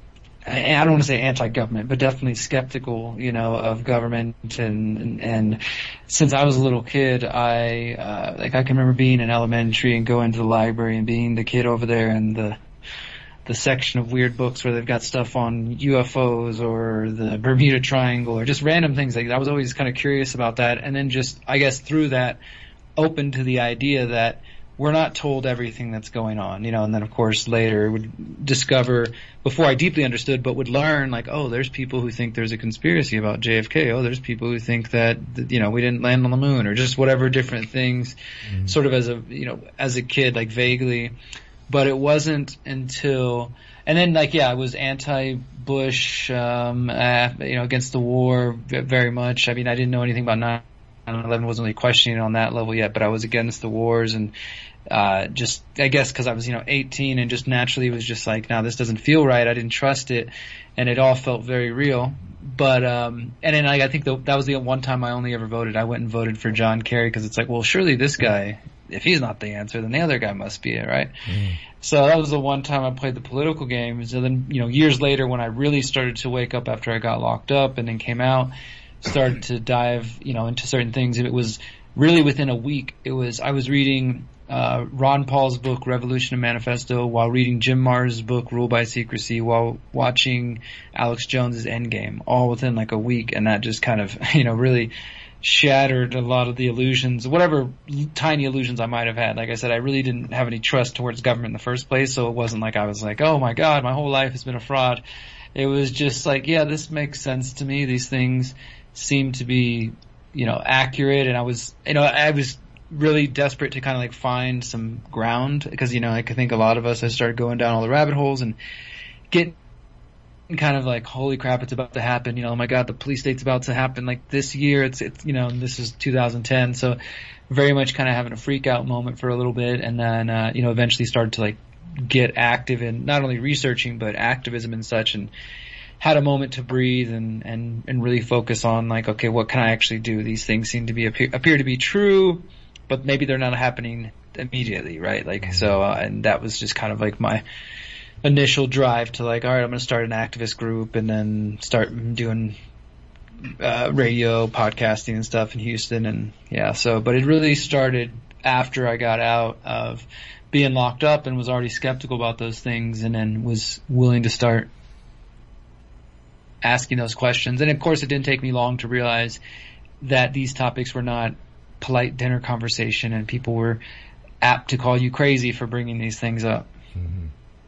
I, I don't want to say anti-government, but definitely skeptical, you know, of government. And and, and since I was a little kid, I uh, like I can remember being in elementary and going to the library and being the kid over there in the the section of weird books where they've got stuff on U F Os or the Bermuda Triangle or just random things like that. I was always kind of curious about that, and then just I guess through that open to the idea that we're not told everything that's going on, you know, and then of course later would discover, before I deeply understood, but would learn like, oh, there's people who think there's a conspiracy about J F K. Oh, there's people who think that, you know, we didn't land on the moon, or just whatever different things, mm-hmm. sort of as a, you know, as a kid, like vaguely. But it wasn't until, and then like, yeah, I was anti-Bush, um, uh, you know, against the war very much. I mean, I didn't know anything about nine eleven, wasn't really questioning it on that level yet, but I was against the wars, and uh just I guess because I was, you know, eighteen, and just naturally was just like, no, this doesn't feel right. I didn't trust it, and it all felt very real. But um and then like, I think the, that was the one time I only ever voted. I went and voted for John Kerry because it's like, well, surely this guy, if he's not the answer, then the other guy must be it, right? Mm. So that was the one time I played the political games. And then, you know, years later when I really started to wake up after I got locked up and then came out, started to dive, you know, into certain things. It was really within a week. It was, I was reading uh Ron Paul's book, Revolution and Manifesto, while reading Jim Marrs' book, Rule by Secrecy, while watching Alex Jones's Endgame, all within like a week. And that just kind of, you know, really shattered a lot of the illusions, whatever tiny illusions I might have had. Like I said, I really didn't have any trust towards government in the first place, so it wasn't like I was like, oh my God, my whole life has been a fraud. It was just like, yeah, this makes sense to me. These things seem to be, you know, accurate. And I was, you know, I was really desperate to kind of like find some ground, because, you know, I think a lot of us have started going down all the rabbit holes and getting kind of like, holy crap, it's about to happen. You know, oh my God, the police state's about to happen like this year. It's, it's, you know, and this is two thousand ten. So very much kind of having a freak out moment for a little bit. And then, uh, you know, eventually started to like get active in not only researching, but activism and such, and had a moment to breathe and, and, and really focus on like, okay, what can I actually do? These things seem to be, appear, appear to be true, but maybe they're not happening immediately, right? Like, mm-hmm. so, uh, and that was just kind of like my initial drive to like, all right, I'm going to start an activist group and then start doing uh, radio, podcasting and stuff in Houston. And yeah, so, but it really started after I got out of being locked up and was already skeptical about those things, and then was willing to start asking those questions. And of course, it didn't take me long to realize that these topics were not polite dinner conversation, and people were apt to call you crazy for bringing these things up. Mm-hmm.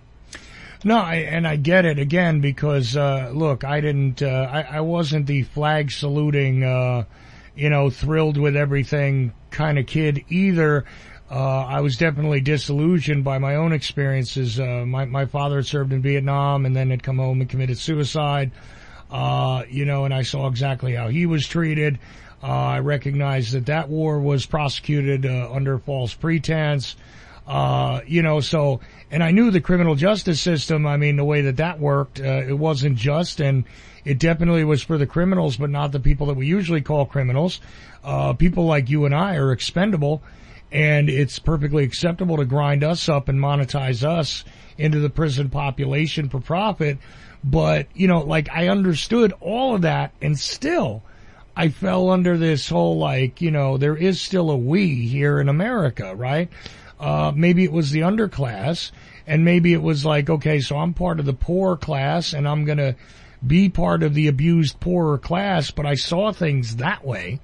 No, I, and I get it again because, uh, look, I didn't, uh, I, I wasn't the flag saluting, uh, you know, thrilled with everything kind of kid either. Uh, I was definitely disillusioned by my own experiences. Uh, my, my father had served in Vietnam and then had come home and committed suicide. Uh, you know, and I saw exactly how he was treated. Uh, I recognized that that war was prosecuted, uh, under false pretense. Uh, you know, so, and I knew the criminal justice system, I mean, the way that that worked, uh, it wasn't just, and it definitely was for the criminals, but not the people that we usually call criminals. Uh, people like you and I are expendable, and it's perfectly acceptable to grind us up and monetize us into the prison population for profit. But, you know, like, I understood all of that, and still, I fell under this whole, like, you know, there is still a we here in America, right? Uh, maybe it was the underclass, and maybe it was like, okay, so I'm part of the poor class, and I'm gonna be part of the abused poorer class, but I saw things that way,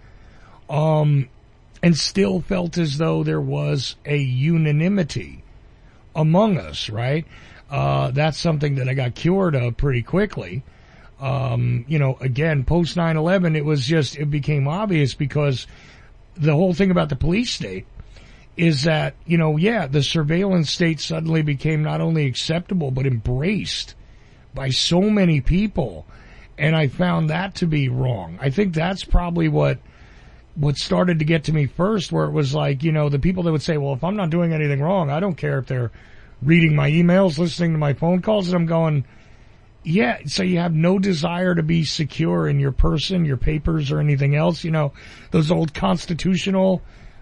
um, and still felt as though there was a unanimity among us, right? Uh, that's something that I got cured of pretty quickly. Um, you know, again, post nine eleven, it was just, it became obvious because the whole thing about the police state is that, you know, yeah, the surveillance state suddenly became not only acceptable, but embraced by so many people. And I found that to be wrong. I think that's probably what, what started to get to me first, where it was like, you know, the people that would say, well, if I'm not doing anything wrong, I don't care if they're reading my emails, listening to my phone calls. And I'm going, yeah, so you have no desire to be secure in your person, your papers, or anything else, you know, those old constitutional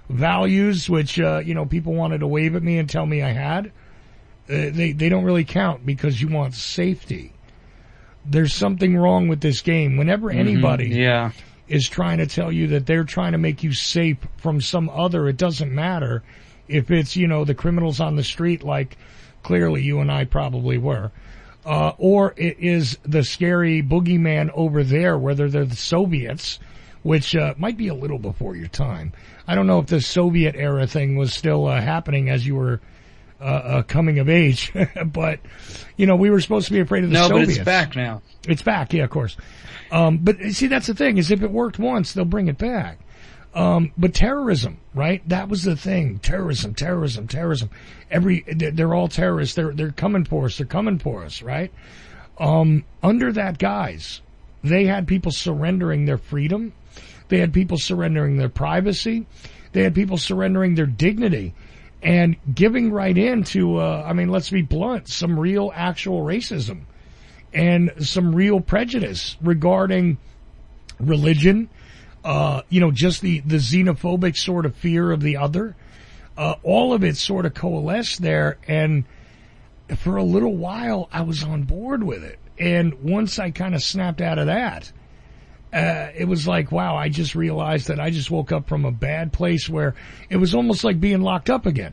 values, which, uh, you know, people wanted to wave at me and tell me I had, uh, they, they don't really count because you want safety. There's something wrong with this game. Whenever anybody mm-hmm. yeah. is trying to tell you that they're trying to make you safe from some other, it doesn't matter if it's, you know, the criminals on the street like clearly you and I probably were, uh, or it is the scary boogeyman over there, whether they're the Soviets, which uh, might be a little before your time. I don't know if the Soviet era thing was still uh, happening as you were uh, uh, coming of age, but, you know, we were supposed to be afraid of the no, Soviets. No, but it's back now. It's back, yeah, of course. Um, but see, that's the thing, is if it worked once, they'll bring it back. Um, but terrorism, right? That was the thing. Terrorism, terrorism, terrorism. Every, they're all terrorists. They're, they're coming for us. They're coming for us, right? Um, under that guise, they had people surrendering their freedom. They had people surrendering their privacy. They had people surrendering their dignity and giving right in to, uh, I mean, let's be blunt, some real actual racism and some real prejudice regarding religion, uh, you know, just the, the xenophobic sort of fear of the other. Uh, all of it sort of coalesced there. And for a little while, I was on board with it. And once I kind of snapped out of that, Uh, it was like, wow, I just realized that I just woke up from a bad place where it was almost like being locked up again.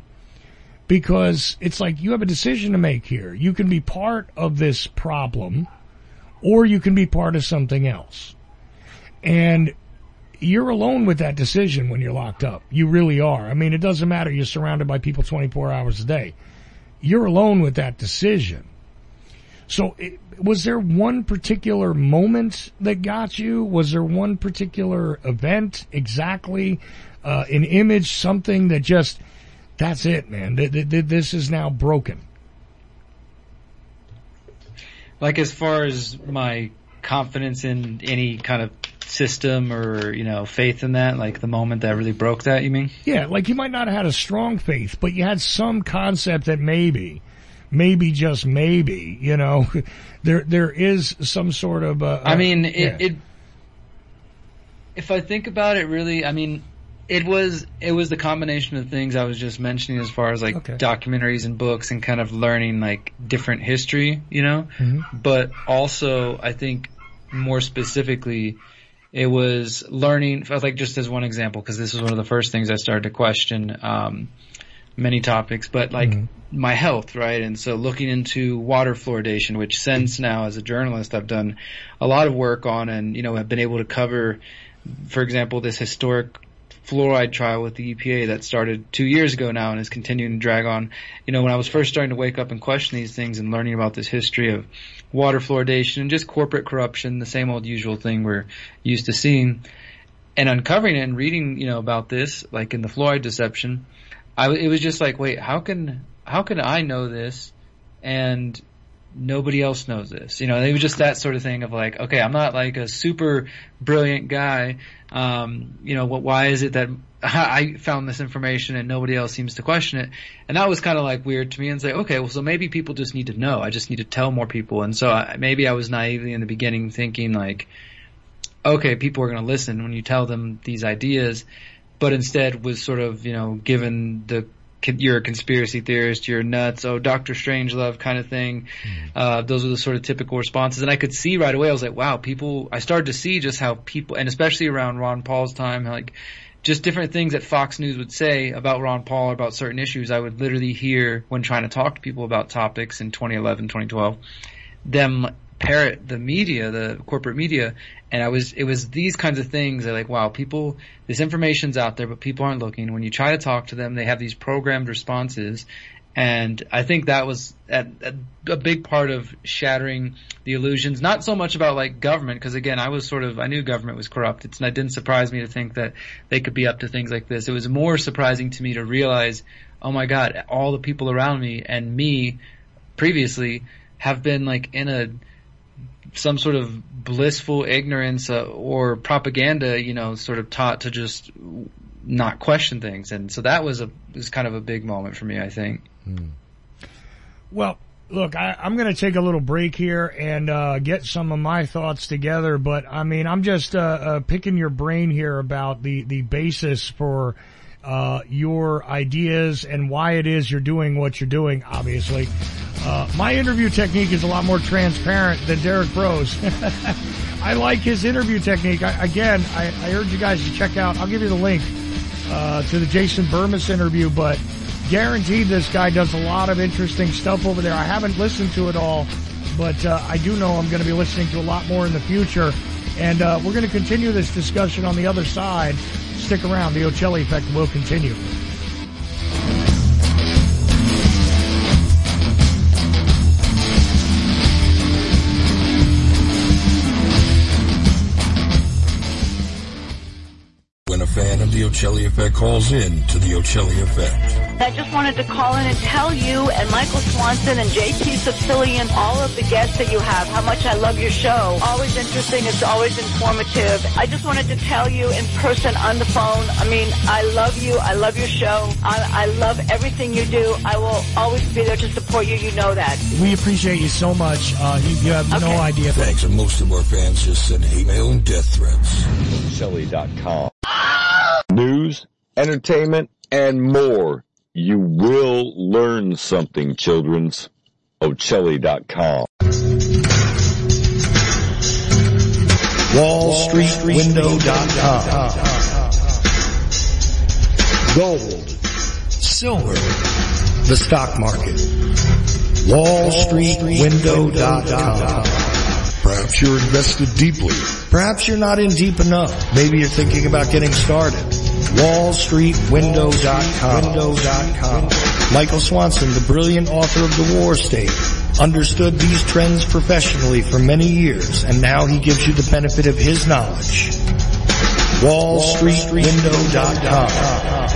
Because it's like you have a decision to make here. You can be part of this problem or you can be part of something else. And you're alone with that decision when you're locked up. You really are. I mean, it doesn't matter. You're surrounded by people twenty-four hours a day. You're alone with that decision. So it, was there one particular moment that got you? Was there one particular event exactly, uh, an image, something that just, that's it, man. Th- th- th- this is now broken. Like as far as my confidence in any kind of system or, you know, faith in that, like the moment that really broke that, you mean? Yeah, like you might not have had a strong faith, but you had some concept that maybe... Maybe just maybe, you know, there there is some sort of. Uh, I mean, it, yeah. it. If I think about it, really, I mean, it was it was the combination of things I was just mentioning, as far as like okay. documentaries and books and kind of learning like different history, you know. Mm-hmm. But also, I think more specifically, it was learning. Like just as one example, because this was one of the first things I started to question. Um, many topics, but like mm-hmm. my health, right? And so looking into water fluoridation, which since now as a journalist I've done a lot of work on and, you know, have been able to cover, for example, this historic fluoride trial with the E P A that started two years ago now and is continuing to drag on. You know, when I was first starting to wake up and question these things and learning about this history of water fluoridation and just corporate corruption, the same old usual thing we're used to seeing, and uncovering it and reading, you know, about this, like in the fluoride deception, I, it was just like, wait, how can, how can I know this and nobody else knows this? You know, it was just that sort of thing of like, okay, I'm not like a super brilliant guy. Um, you know, what, why is it that I found this information and nobody else seems to question it? And that was kind of like weird to me and say, okay, well, so maybe people just need to know. I just need to tell more people. And so I, maybe I was naively in the beginning thinking like, okay, people are going to listen when you tell them these ideas. But instead was sort of, you know, given the, you're a conspiracy theorist, you're nuts, oh, Doctor Strangelove kind of thing. Mm. Uh, those were the sort of typical responses. And I could see right away, I was like, wow, people, I started to see just how people, and especially around Ron Paul's time, like just different things that Fox News would say about Ron Paul or about certain issues, I would literally hear when trying to talk to people about topics in twenty eleven, twenty twelve, them parrot the media, the corporate media. And I was, it was these kinds of things that like, wow, people, this information's out there, but people aren't looking. When you try to talk to them, they have these programmed responses. And I think that was a, a big part of shattering the illusions, not so much about like government, because again, I was sort of, I knew government was corrupt. It's, it didn't surprise me to think that they could be up to things like this. It was more surprising to me to realize, oh my God, all the people around me and me previously have been like in a, some sort of blissful ignorance uh, or propaganda, you know, sort of taught to just not question things. And so that was a was kind of a big moment for me, I think. Hmm. Well, look, I, I'm going to take a little break here and uh, get some of my thoughts together. But, I mean, I'm just uh, uh, picking your brain here about the, the basis for uh, your ideas and why it is you're doing what you're doing, obviously. Uh, my interview technique is a lot more transparent than Derek Bro's. I like his interview technique. I, again, I, I urge you guys to check out, I'll give you the link, uh, to the Jason Burmis interview, but guaranteed this guy does a lot of interesting stuff over there. I haven't listened to it all, but, uh, I do know I'm going to be listening to a lot more in the future. And, uh, we're going to continue this discussion on the other side. Stick around. The Ocelli Effect will continue. When a fan of the Ocelli Effect calls in to the Ocelli Effect. I just wanted to call in and tell you and Michael Swanson and J T Sicilian, all of the guests that you have, how much I love your show. Always interesting. It's always informative. I just wanted to tell you in person on the phone. I mean, I love you. I love your show. I, I love everything you do. I will always be there to support you. You know that. We appreciate you so much. Uh, you, you have okay. no idea. Thanks, and most of our fans just send hate mail and death threats. Ocelli dot com. News, entertainment, and more. You will learn something, children's. Ocelli dot com. Wall Street Window dot com. Gold, silver, the stock market. Wall Street Window dot com. Perhaps you're invested deeply. Perhaps you're not in deep enough. Maybe you're thinking about getting started. Wall Street Window dot com. Michael Swanson, the brilliant author of The War State, understood these trends professionally for many years, and now he gives you the benefit of his knowledge. Wall Street Window dot com.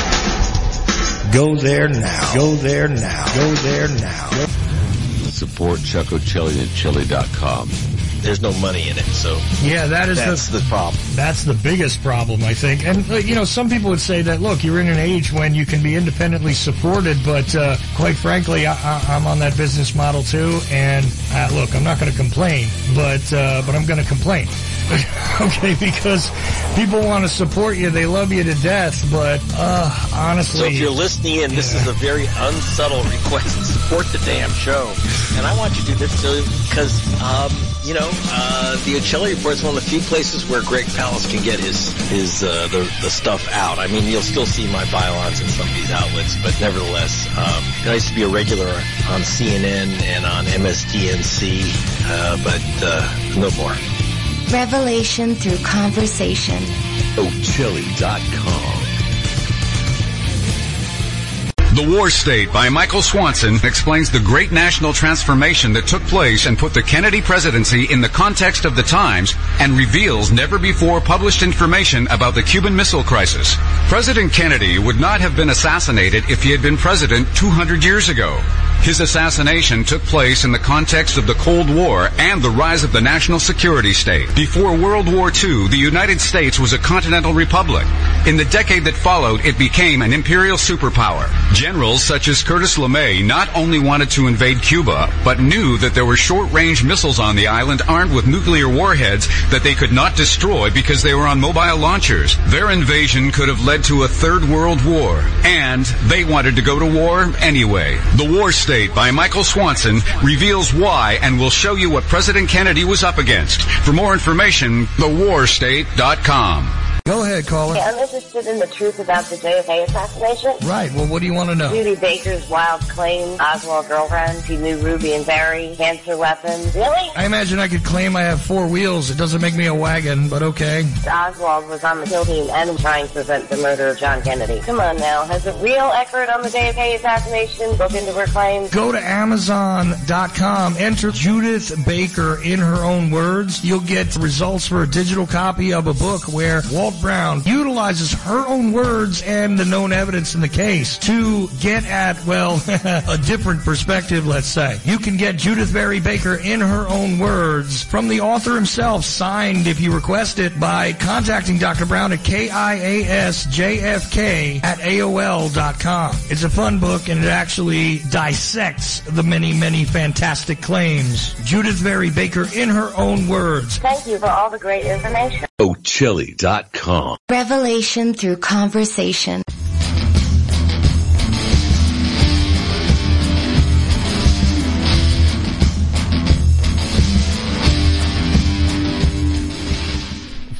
Go there now. Go there now. Go there now. Support Chuck Ocelli at Ocelli dot com. There's no money in it, so yeah, that is that's the, the problem. That's the biggest problem, I think. And uh, you know, some people would say that, look, you're in an age when you can be independently supported, but uh, quite frankly, I, I, I'm on that business model too. And uh, look, I'm not going to complain, but uh, but I'm going to complain. Okay, because people want to support you, they love you to death, but uh, honestly, so if you're listening in, this yeah. is a very unsubtle request to support the damn show, and I want you to do this because um, you know uh, the Ocelli Report is one of the few places where Greg Palast can get his his uh, the the stuff out. I mean, you'll still see my bylaws in some of these outlets, but nevertheless, um, I used to be a regular on C N N and on M S D N C, uh, but uh, no more. Revelation through conversation. Ocelli dot com. The War State by Michael Swanson explains the great national transformation that took place and put the Kennedy presidency in the context of the times and reveals never-before published information about the Cuban Missile Crisis. President Kennedy would not have been assassinated if he had been president two hundred years ago. His assassination took place in the context of the Cold War and the rise of the national security state. Before World War Two, the United States was a continental republic. In the decade that followed, it became an imperial superpower. Generals such as Curtis LeMay not only wanted to invade Cuba, but knew that there were short-range missiles on the island armed with nuclear warheads that they could not destroy because they were on mobile launchers. Their invasion could have led to a third world war, and they wanted to go to war anyway. The War State by Michael Swanson reveals why and will show you what President Kennedy was up against. For more information, the war state dot com. Go ahead, caller. Yeah, I'm interested in the truth about the J F K assassination. Right. Well, what do you want to know? Judy Baker's wild claim, Oswald girlfriend, he knew Ruby and Barry, cancer weapon. Really? I imagine I could claim I have four wheels. It doesn't make me a wagon, but okay. Oswald was on the kill team and trying to prevent the murder of John Kennedy. Come on now. Has a real expert on the J F K assassination looked into her claims? Go to Amazon dot com. Enter Judith Baker in her own words. You'll get results for a digital copy of a book where Walt Brown utilizes her own words and the known evidence in the case to get at, well, a different perspective, let's say. You can get Judith Barry Baker in her own words from the author himself, signed if you request it, by contacting Doctor Brown at K I A S J F K at A O L dot com. It's a fun book, and it actually dissects the many, many fantastic claims. Judith Barry Baker in her own words. Thank you for all the great information. Ocelli dot com. Revelation through conversation.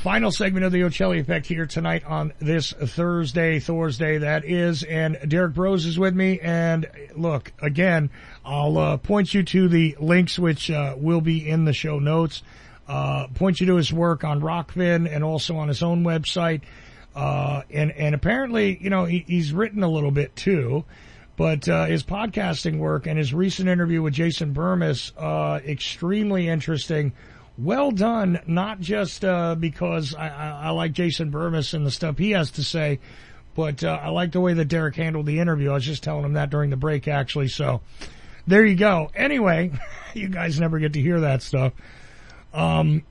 Final segment of the Ocelli Effect here tonight on this Thursday, Thursday that is, and Derek Broze is with me. And look, again, I'll uh, point you to the links which uh, will be in the show notes. Uh, point you to his work on Rockfin and also on his own website. Uh, and, and apparently, you know, he, he's written a little bit too, but, uh, his podcasting work and his recent interview with Jason Bermas, uh, extremely interesting. Well done, not just, uh, because I, I, I like Jason Bermas and the stuff he has to say, but, uh, I like the way that Derek handled the interview. I was just telling him that during the break, actually, so there you go. Anyway, you guys never get to hear that stuff. Um,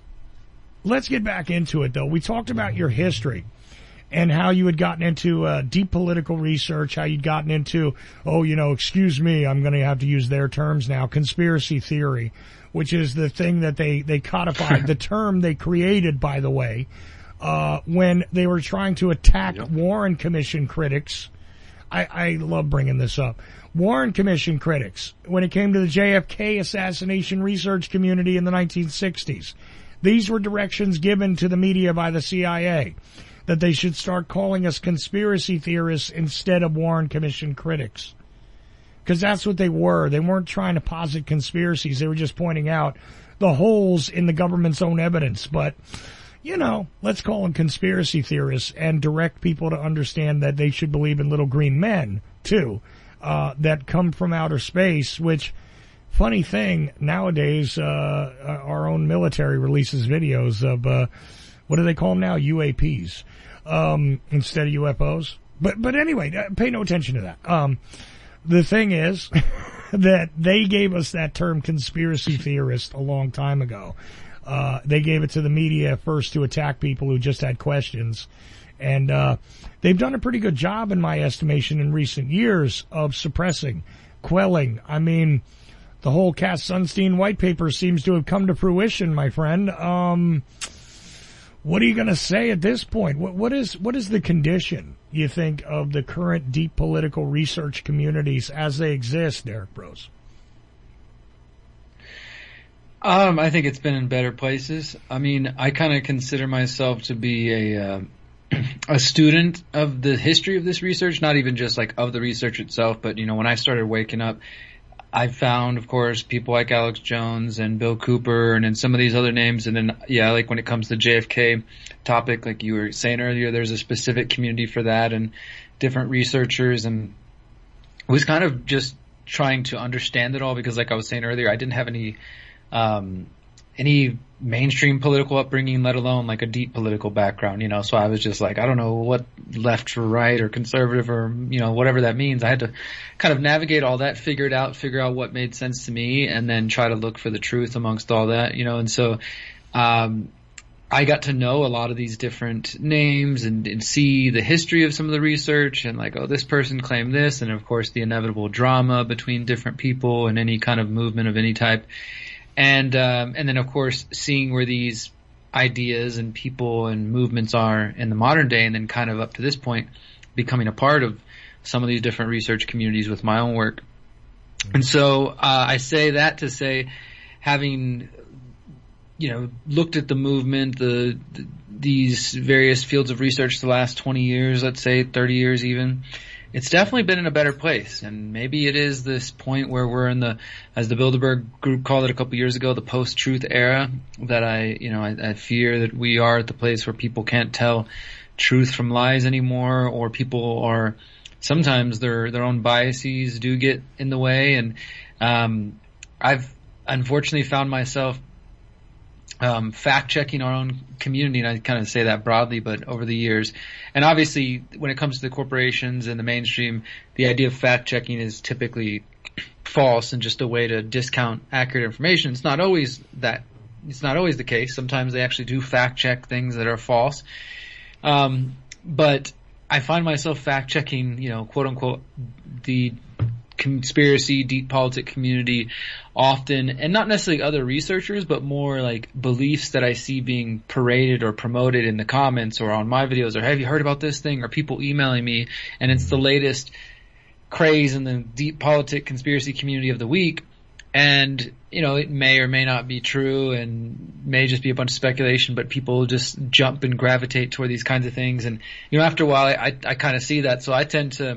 let's get back into it, though. We talked about your history and how you had gotten into uh, deep political research, how you'd gotten into, oh, you know, excuse me, I'm going to have to use their terms now, conspiracy theory, which is the thing that they, they codified, the term they created, by the way, uh, when they were trying to attack yep. Warren Commission critics. I, I love bringing this up. Warren Commission critics, when it came to the J F K assassination research community in the nineteen sixties. These were directions given to the media by the C I A, that they should start calling us conspiracy theorists instead of Warren Commission critics. Because that's what they were. They weren't trying to posit conspiracies. They were just pointing out the holes in the government's own evidence. But, you know, let's call them conspiracy theorists and direct people to understand that they should believe in little green men, too, uh, that come from outer space, which, funny thing, nowadays, uh, our own military releases videos of, uh, what do they call them now? U A Ps, um, instead of U F Os. But, but anyway, pay no attention to that. Um, the thing is that they gave us that term conspiracy theorist a long time ago. Uh, they gave it to the media first to attack people who just had questions. And, uh, they've done a pretty good job, in my estimation, in recent years of suppressing, quelling. I mean, the whole Cass Sunstein white paper seems to have come to fruition, my friend. Um, What are you going to say at this point? What, what is what is the condition, you think, of the current deep political research communities as they exist, Derek Broze? Um, I think it's been in better places. I mean, I kind of consider myself to be a uh, a student of the history of this research, not even just like of the research itself, but you know, when I started waking up, I found, of course, people like Alex Jones and Bill Cooper and then some of these other names. And then, yeah, like when it comes to J F K topic, like you were saying earlier, there's a specific community for that and different researchers. And it was kind of just trying to understand it all because, like I was saying earlier, I didn't have any, um, any mainstream political upbringing, let alone like a deep political background, you know, so I was just like, I don't know what left or right or conservative or, you know, whatever that means. I had to kind of navigate all that, figure it out, figure out what made sense to me, and then try to look for the truth amongst all that, you know, and so, um, I got to know a lot of these different names and, and see the history of some of the research and like, oh, this person claimed this, and of course the inevitable drama between different people and any kind of movement of any type. And, um, and then of course seeing where these ideas and people and movements are in the modern day, and then kind of up to this point becoming a part of some of these different research communities with my own work. And so, uh, I say that to say, having, you know, looked at the movement, the, the these various fields of research the last twenty years, let's say thirty years even, it's definitely been in a better place. And maybe it is this point where we're in the, as the Bilderberg group called it a couple years ago, the post-truth era, that I, you know, I, I fear that we are at the place where people can't tell truth from lies anymore, or people are, sometimes their, their own biases do get in the way. And, um, I've unfortunately found myself Um, fact-checking our own community, and I kind of say that broadly, but over the years. And obviously, when it comes to the corporations and the mainstream, the idea of fact-checking is typically false and just a way to discount accurate information. It's not always that, it's not always the case. Sometimes they actually do fact-check things that are false. Um, but I find myself fact-checking, you know, quote-unquote, the conspiracy, deep politic community often, and not necessarily other researchers, but more like beliefs that I see being paraded or promoted in the comments or on my videos, or have you heard about this thing, or people emailing me, and it's the latest craze in the deep politic conspiracy community of the week. And, you know, it may or may not be true and may just be a bunch of speculation, but people just jump and gravitate toward these kinds of things. And, you know, after a while, I, I, I kind of see that. So I tend to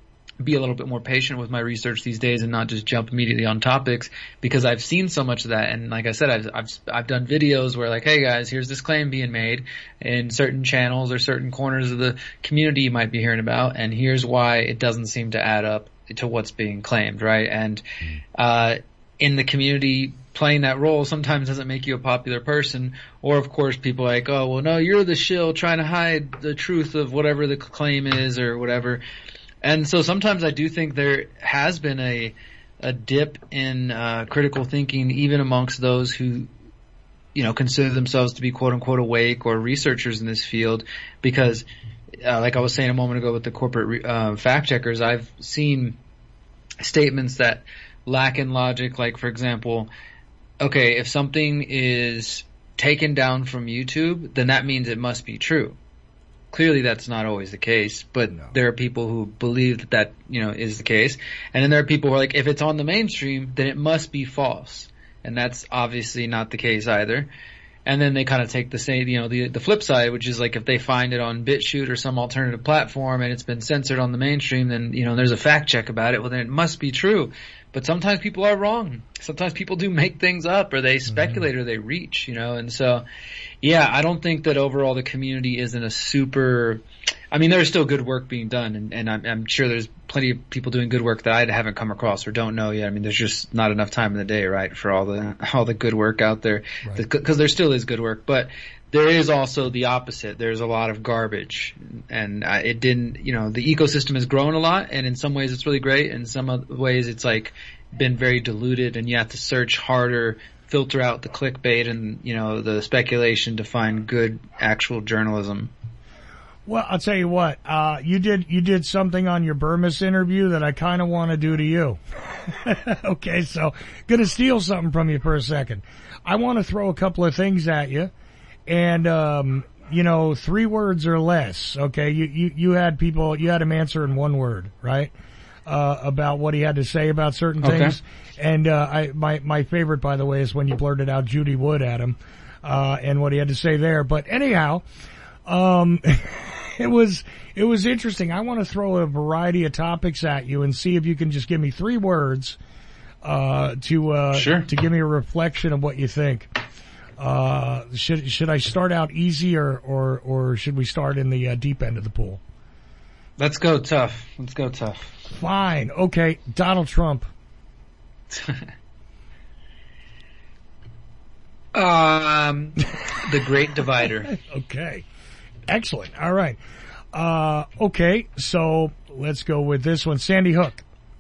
be a little bit more patient with my research these days and not just jump immediately on topics, because I've seen so much of that. And like I said, I've, I've, I've done videos where like, hey guys, here's this claim being made in certain channels or certain corners of the community you might be hearing about. And here's why it doesn't seem to add up to what's being claimed, right? And, uh, in the community, playing that role sometimes doesn't make you a popular person. Or, of course, people are like, oh, well, no, you're the shill trying to hide the truth of whatever the claim is or whatever. And so sometimes I do think there has been a a dip in uh, critical thinking even amongst those who, you know, consider themselves to be quote-unquote awake or researchers in this field, because, uh, like I was saying a moment ago with the corporate re- uh, fact-checkers, I've seen statements that lack in logic, like, for example, okay, if something is taken down from YouTube, then that means it must be true. Clearly that's not always the case, but no. There are people who believe that that, you know, is the case. And then there are people who are like, if it's on the mainstream, then it must be false. And that's obviously not the case either. And then they kind of take the same, you know, the the flip side, which is like if they find it on BitChute or some alternative platform and it's been censored on the mainstream, then, you know, there's a fact check about it. Well, then it must be true. But sometimes people are wrong. Sometimes people do make things up, or they speculate, mm-hmm. or they reach, you know. And so, yeah, I don't think that overall the community isn't a super. I mean, there's still good work being done, and, and I'm, I'm sure there's plenty of people doing good work that I haven't come across or don't know yet. I mean, there's just not enough time in the day, right, for all the all the good work out there, because right. there still is good work. But there is also the opposite. There's a lot of garbage, and uh, it didn't. You know, the ecosystem has grown a lot, and in some ways it's really great. In some other ways, it's like been very diluted, and you have to search harder, filter out the clickbait and, you know, the speculation to find good actual journalism. Well, I'll tell you what, uh, you did, you did something on your Burmis interview that I kind of want to do to you. Okay, so gonna steal something from you for a second. I want to throw a couple of things at you, and, um, you know, three words or less. Okay, you, you, you had people, you had him answer in one word, right? Uh, about what he had to say about certain okay. things. And, uh, I, my, my favorite, by the way, is when you blurted out Judy Wood at him, uh, and what he had to say there. But anyhow, um, it was, it was interesting. I want to throw a variety of topics at you and see if you can just give me three words, uh, to, uh, sure. to give me a reflection of what you think. Uh, should, should I start out easy or, or, or should we start in the uh, deep end of the pool? Let's go tough. Let's go tough. Fine. Okay. Donald Trump. um, the Great Divider. Okay. Excellent. All right. Uh, okay. So let's go with this one. Sandy Hook.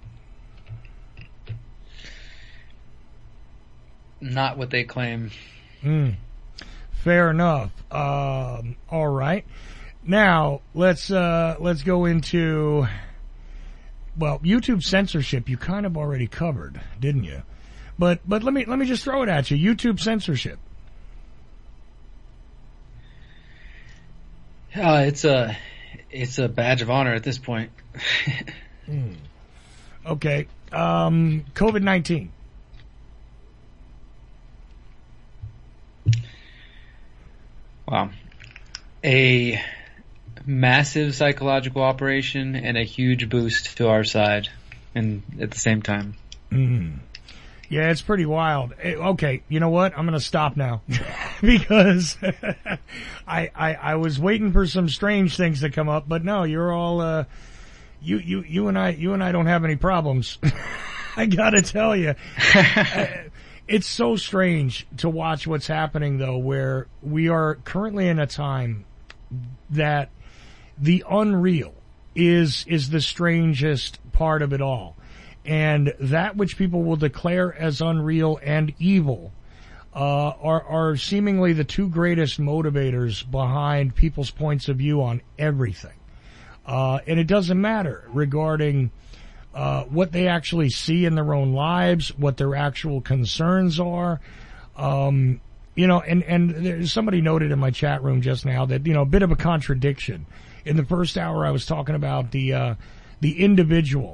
Not what they claim. Mm. Fair enough. Um, all right. Now let's uh, let's go into. Well, YouTube censorship you kind of already covered, didn't you? But but let me let me just throw it at you. YouTube censorship. Uh, it's a it's a badge of honor at this point. mm. Okay. Um, COVID nineteen. Wow. A massive psychological operation and a huge boost to our side, and at the same time. Mm. Yeah, it's pretty wild. Okay, you know what? I'm going to stop now because I, I I was waiting for some strange things to come up, but no, you're all uh, you you you and I you and I don't have any problems. I got to tell you, it's so strange to watch what's happening though, where we are currently in a time that the unreal is is the strangest part of it all. And that which people will declare as unreal and evil uh, are, are seemingly the two greatest motivators behind people's points of view on everything. Uh, and it doesn't matter regarding uh, what they actually see in their own lives, what their actual concerns are. Um, you know, and, and there's somebody noted in my chat room just now that, you know, a bit of a contradiction. In the first hour, I was talking about the uh, the individual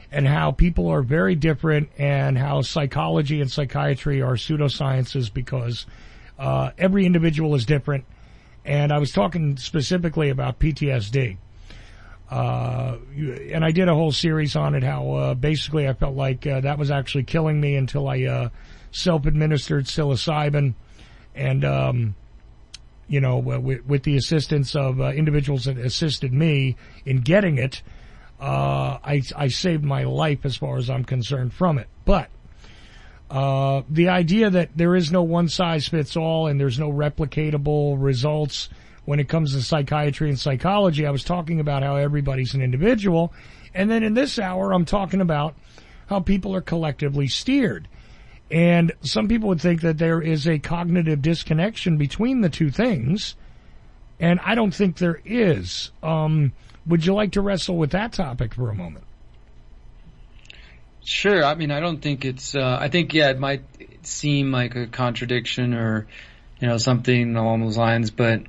and how people are very different, and how psychology and psychiatry are pseudosciences because uh, every individual is different. And I was talking specifically about P T S D. Uh, and I did a whole series on it, how uh, basically I felt like uh, that was actually killing me until I uh, self-administered psilocybin. And, um, you know, with, with the assistance of uh, individuals that assisted me in getting it, uh, I, I saved my life as far as I'm concerned from it. But uh, the idea that there is no one-size-fits-all and there's no replicatable results when it comes to psychiatry and psychology, I was talking about how everybody's an individual. And then in this hour, I'm talking about how people are collectively steered. And some people would think that there is a cognitive disconnection between the two things, and I don't think there is. Um, would you like to wrestle with that topic for a moment? Sure. I mean, I don't think it's, uh, I think, yeah, it might seem like a contradiction or, you know, something along those lines, but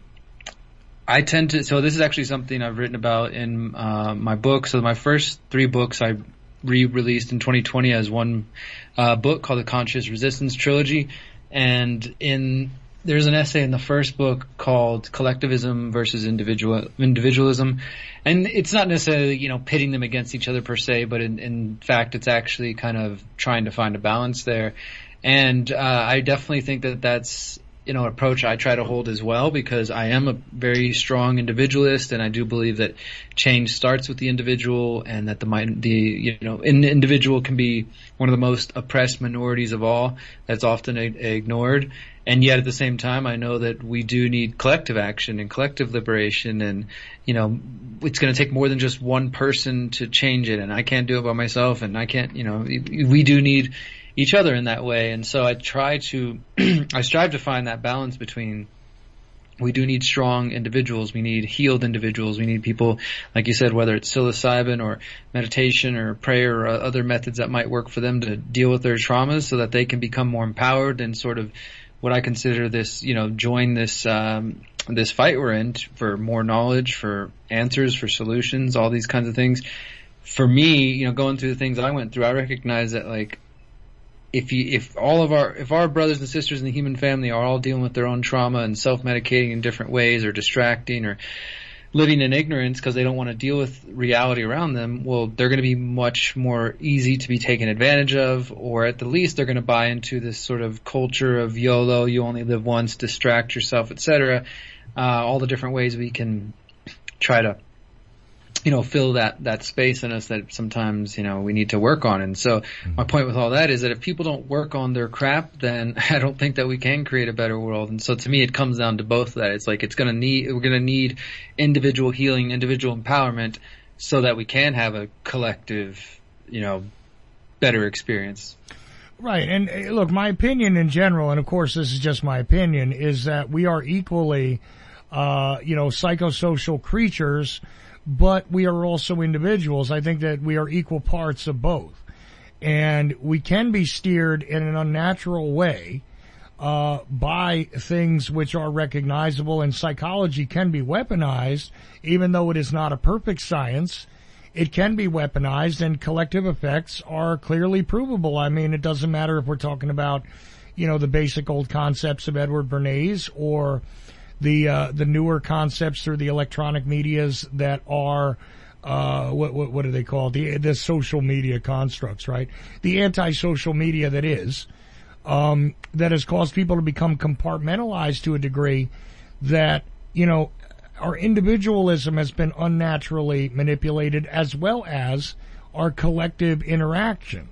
I tend to, so this is actually something I've written about in uh, my book. So my first three books I re-released in twenty twenty as one uh, book called the Conscious Resistance Trilogy. And in there's an essay in the first book called Collectivism versus individual Individualism. And it's not necessarily, you know, pitting them against each other per se, but in, in fact, it's actually kind of trying to find a balance there. And uh, I definitely think that that's, you know, approach I try to hold as well, because I am a very strong individualist, and I do believe that change starts with the individual, and that the the you know an individual can be one of the most oppressed minorities of all that's often ignored. And yet at the same time, I know that we do need collective action and collective liberation, and you know it's going to take more than just one person to change it, and I can't do it by myself, and I can't, you know, we do need each other in that way. And so I try to, I strive to find that balance between, we do need strong individuals, we need healed individuals, we need people, like you said, whether it's psilocybin or meditation or prayer or other methods that might work for them to deal with their traumas so that they can become more empowered and sort of what I consider this, you know, join this, um, this fight we're in for more knowledge, for answers, for solutions, all these kinds of things. For me, you know, going through the things I went through, I recognize that, like, If you, if all of our, if our brothers and sisters in the human family are all dealing with their own trauma and self-medicating in different ways, or distracting, or living in ignorance because they don't want to deal with reality around them, well, they're going to be much more easy to be taken advantage of, or at the least they're going to buy into this sort of culture of YOLO, you only live once, distract yourself, et cetera. Uh, all the different ways we can try to, you know, fill that, that space in us that sometimes, you know, we need to work on. And so my point with all that is that if people don't work on their crap, then I don't think that we can create a better world. And so to me, it comes down to both of that. It's like, it's going to need, we're going to need individual healing, individual empowerment so that we can have a collective, you know, better experience. Right. And uh, look, my opinion in general, and of course this is just my opinion, is that we are equally, uh, you know, psychosocial creatures, but we are also individuals. I think that we are equal parts of both. And we can be steered in an unnatural way uh by things which are recognizable, and psychology can be weaponized, even though it is not a perfect science. It can be weaponized, and collective effects are clearly provable. I mean, it doesn't matter if we're talking about, you know, the basic old concepts of Edward Bernays, or the uh, the newer concepts through the electronic medias that are uh what what, what do they call it? the the social media constructs, right? The anti-social media that is um that has caused people to become compartmentalized to a degree that, you know, our individualism has been unnaturally manipulated, as well as our collective interaction.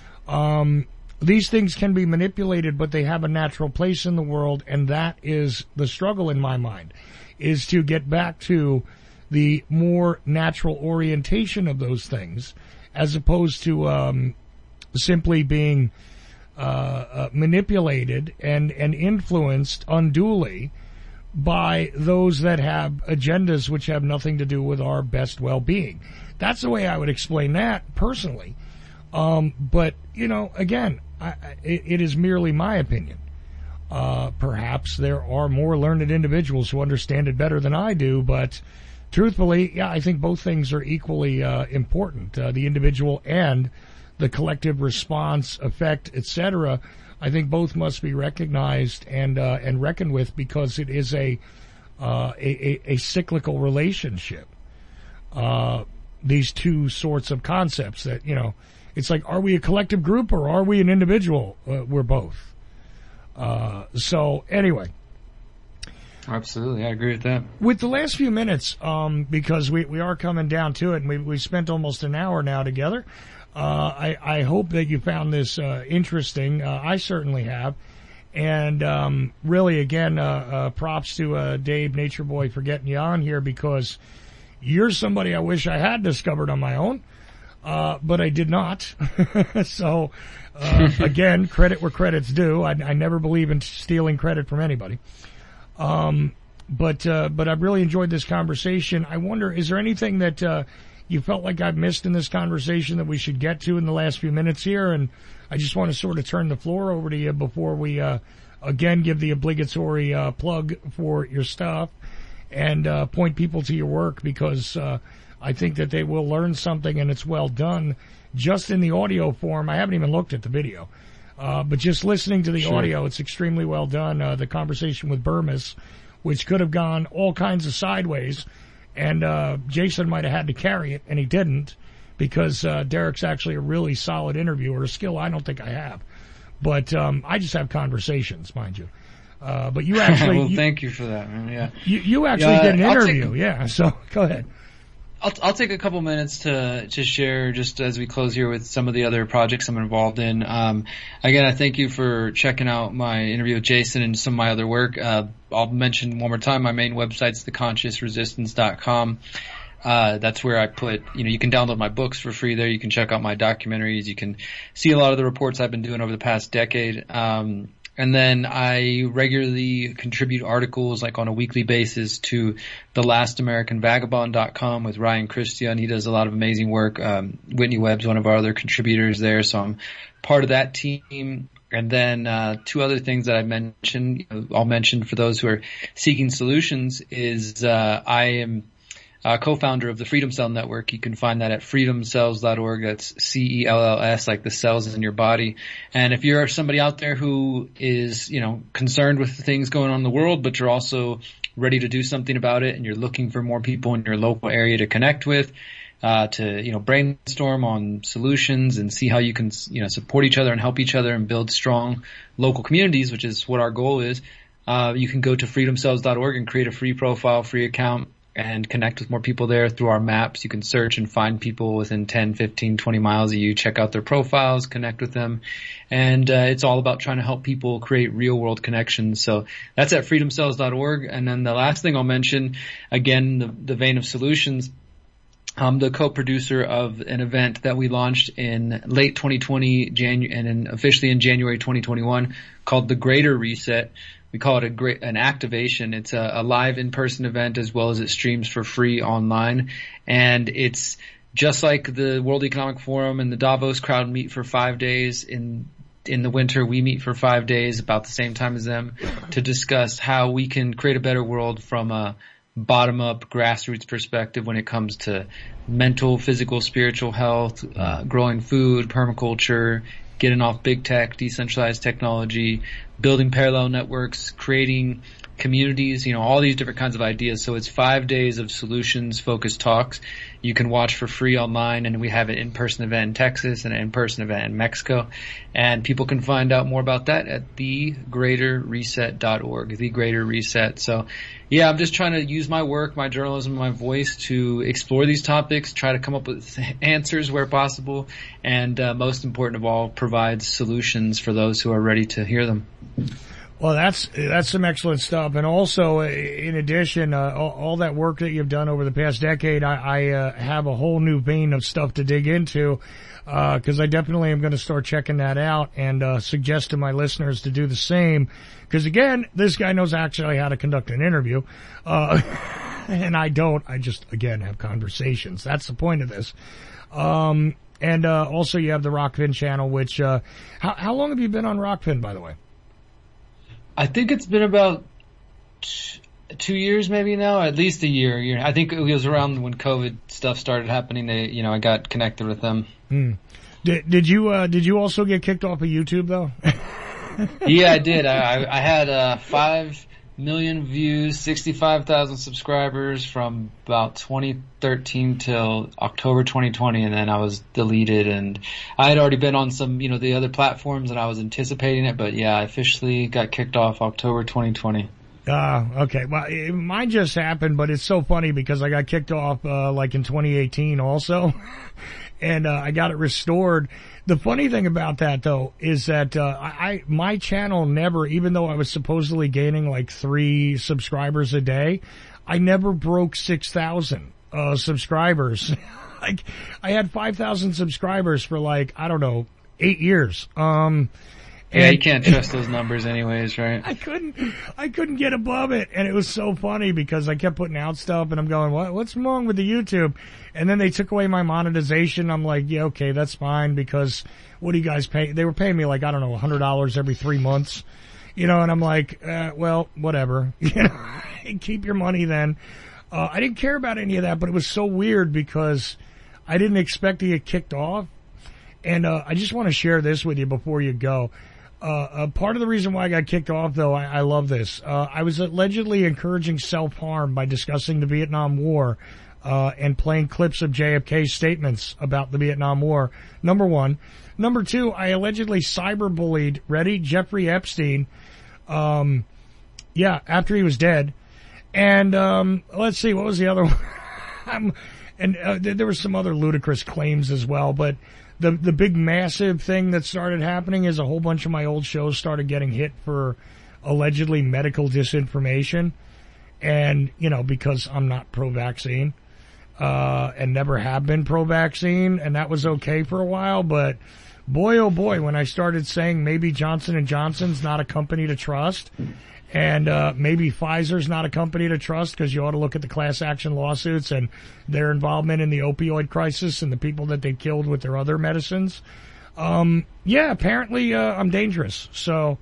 Um These things can be manipulated, but they have a natural place in the world, and that is the struggle in my mind, is to get back to the more natural orientation of those things, as opposed to um, simply being uh, uh, manipulated and, and influenced unduly by those that have agendas which have nothing to do with our best well-being. That's the way I would explain that, personally. Um, but, you know, again, I, it, it is merely my opinion. Uh, perhaps there are more learned individuals who understand it better than I do, but truthfully, yeah, I think both things are equally uh, important. Uh, the individual and the collective response, effect, et cetera. I think both must be recognized and uh, and reckoned with, because it is a uh, a, a, a cyclical relationship. Uh, these two sorts of concepts that, you know, it's like, are we a collective group or are we an individual? Uh, we're both. Uh, so anyway. Absolutely, I agree with that. With the last few minutes, um, because we, we are coming down to it, and we we spent almost an hour now together. Uh, I I hope that you found this uh, interesting. Uh, I certainly have, and um, really, again, uh, uh, props to uh, Dave Nature Boy for getting you on here, because you're somebody I wish I had discovered on my own, uh, but I did not. So uh, again, credit where credit's due. I, I never believe in stealing credit from anybody. Um, but, uh, but I've really enjoyed this conversation. I wonder, is there anything that, uh, you felt like I've missed in this conversation that we should get to in the last few minutes here? And I just want to sort of turn the floor over to you before we, uh, again, give the obligatory, uh, plug for your stuff and, uh, point people to your work, because, uh, I think that they will learn something, and it's well done just in the audio form. I haven't even looked at the video. Uh, but just listening to the Sure. audio, it's extremely well done. Uh, the conversation with Burmis, which could have gone all kinds of sideways, and uh, Jason might have had to carry it, and he didn't, because uh, Derek's actually a really solid interviewer, a skill I don't think I have. But um, I just have conversations, mind you. Uh, but you actually... well, you, thank you for that, man. Yeah. You, you actually yeah, did an I'll interview, take, yeah, so go ahead. I'll, I'll take a couple minutes to, to share, just as we close here, with some of the other projects I'm involved in. Um, again, I thank you for checking out my interview with Jason and some of my other work. Uh, I'll mention one more time, my main website's the conscious resistance dot com. Uh, that's where I put, you know, you can download my books for free there. You can check out my documentaries. You can see a lot of the reports I've been doing over the past decade. Um, And then I regularly contribute articles, like on a weekly basis, to the last american vagabond dot com with Ryan Christian. He does a lot of amazing work. Um, Whitney Webb's one of our other contributors there, so I'm part of that team. And then uh two other things that I mentioned, you know, I'll mention for those who are seeking solutions, is uh I am Uh, co-founder of the Freedom Cell Network. You can find that at freedom cells dot org. That's C E L L S, like the cells in your body. And if you're somebody out there who is, you know, concerned with the things going on in the world, but you're also ready to do something about it, and you're looking for more people in your local area to connect with, uh, to, you know, brainstorm on solutions and see how you can, you know, support each other and help each other and build strong local communities, which is what our goal is, uh, you can go to freedom cells dot org and create a free profile, free account, and connect with more people there through our maps. You can search and find people within ten, fifteen, twenty miles of you, check out their profiles, connect with them. And uh, it's all about trying to help people create real world connections. So that's at freedom cells dot org. And then the last thing I'll mention, again, the, the vein of solutions, I'm the co-producer of an event that we launched in late twenty twenty Janu- and in officially in January twenty twenty-one, called The Greater Reset. We call it a great, an activation. It's a, a live in-person event, as well as it streams for free online. And it's just like the World Economic Forum and the Davos crowd meet for five days. In, in the winter, we meet for five days, about the same time as them, to discuss how we can create a better world from a bottom-up grassroots perspective when it comes to mental, physical, spiritual health, uh, growing food, permaculture, getting off big tech, decentralized technology, building parallel networks, creating communities, you know, all these different kinds of ideas. So it's five days of solutions-focused talks. You can watch for free online, and we have an in-person event in Texas and an in-person event in Mexico. And people can find out more about that at the greater reset dot org, The Greater Reset. So, yeah, I'm just trying to use my work, my journalism, my voice to explore these topics, try to come up with answers where possible, and uh, most important of all, provide solutions for those who are ready to hear them. Well, that's that's some excellent stuff, and also, in addition, uh, all, all that work that you've done over the past decade, I, I uh, have a whole new vein of stuff to dig into, because uh, I definitely am going to start checking that out, and uh, suggest to my listeners to do the same. Because again, this guy knows actually how to conduct an interview, uh, and I don't. I just again have conversations. That's the point of this. Um, and uh, also, you have the Rockfin channel, which uh, how, how long have you been on Rockfin, by the way? I think it's been about, two years maybe now, at least a year. year. I think it was around when COVID stuff started happening. They, you know, I got connected with them. Hmm. Did, did you uh, did you also get kicked off of YouTube though? Yeah, I did. I, I had uh, five million views, sixty-five thousand subscribers from about twenty thirteen till October twenty twenty, and then I was deleted. And I had already been on some, you know, the other platforms, and I was anticipating it. But yeah, I officially got kicked off October twenty twenty. Ah, uh, okay. Well, it, mine just happened, but it's so funny because I got kicked off uh, like in twenty eighteen also. And, uh, I got it restored. The funny thing about that though is that, uh, I, my channel never, even though I was supposedly gaining like three subscribers a day, I never broke six thousand, uh, subscribers. Like, I had five thousand subscribers for like, I don't know, eight years. Um, Yeah, you can't trust those numbers anyways, right? I couldn't, I couldn't get above it. And it was so funny because I kept putting out stuff and I'm going, what, what's wrong with the YouTube? And then they took away my monetization. I'm like, yeah, okay, that's fine because what do you guys pay? They were paying me like, I don't know, a hundred dollars every three months, you know, and I'm like, uh, well, whatever, you know, keep your money then. Uh, I didn't care about any of that, but it was so weird because I didn't expect to get kicked off. And, uh, I just want to share this with you before you go. Uh, uh, part of the reason why I got kicked off, though, I, I love this. Uh, I was allegedly encouraging self-harm by discussing the Vietnam War, uh, and playing clips of J F K's statements about the Vietnam War. Number one. Number two, I allegedly cyberbullied, ready, Jeffrey Epstein, um, yeah, after he was dead. And, um, let's see, what was the other one? um, and, uh, there were some other ludicrous claims as well, but The the big massive thing that started happening is a whole bunch of my old shows started getting hit for allegedly medical disinformation. And, you know, because I'm not pro-vaccine, uh, and never have been pro-vaccine, and that was okay for a while, but boy oh boy, when I started saying maybe Johnson and Johnson's not a company to trust, and uh maybe Pfizer's not a company to trust because you ought to look at the class action lawsuits and their involvement in the opioid crisis and the people that they killed with their other medicines. Um yeah, apparently uh I'm dangerous. So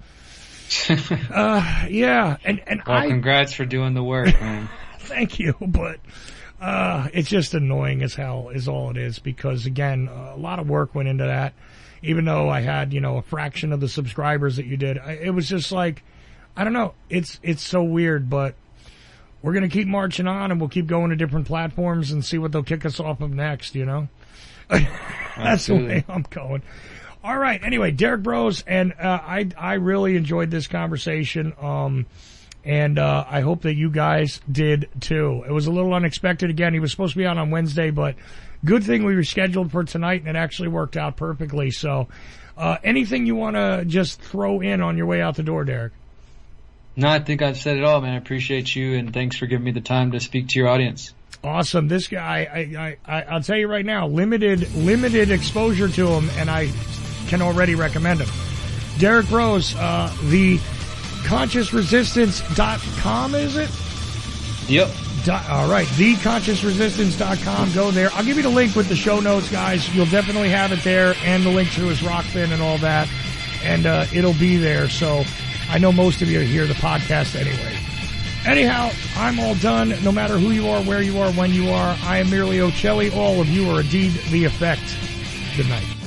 uh yeah, and and well, I congrats for doing the work, man. Thank you, but uh it's just annoying as hell is all it is because again, a lot of work went into that. Even though I had, you know, a fraction of the subscribers that you did, it was just like, I don't know. It's it's so weird, but we're going to keep marching on and we'll keep going to different platforms and see what they'll kick us off of next, you know? That's the way I'm going. All right. Anyway, Derek Broze, and uh, I I really enjoyed this conversation, um, and uh, I hope that you guys did too. It was a little unexpected. Again, he was supposed to be out on Wednesday, but good thing we rescheduled for tonight, and it actually worked out perfectly. So uh, anything you want to just throw in on your way out the door, Derek? No, I think I've said it all, man. I appreciate you, and thanks for giving me the time to speak to your audience. Awesome. This guy, I, I, I, I'll tell you right now, limited, limited exposure to him, and I can already recommend him. Derek Broze, uh, the conscious resistance dot com, is it? Yep. Dot, all right. the conscious resistance dot com. Go there. I'll give you the link with the show notes, guys. You'll definitely have it there, and the link to his rock fin and all that, and uh, it'll be there. So I know most of you hear the podcast anyway. Anyhow, I'm all done. No matter who you are, where you are, when you are, I am merely Ocelli. All of you are indeed the effect. Good night.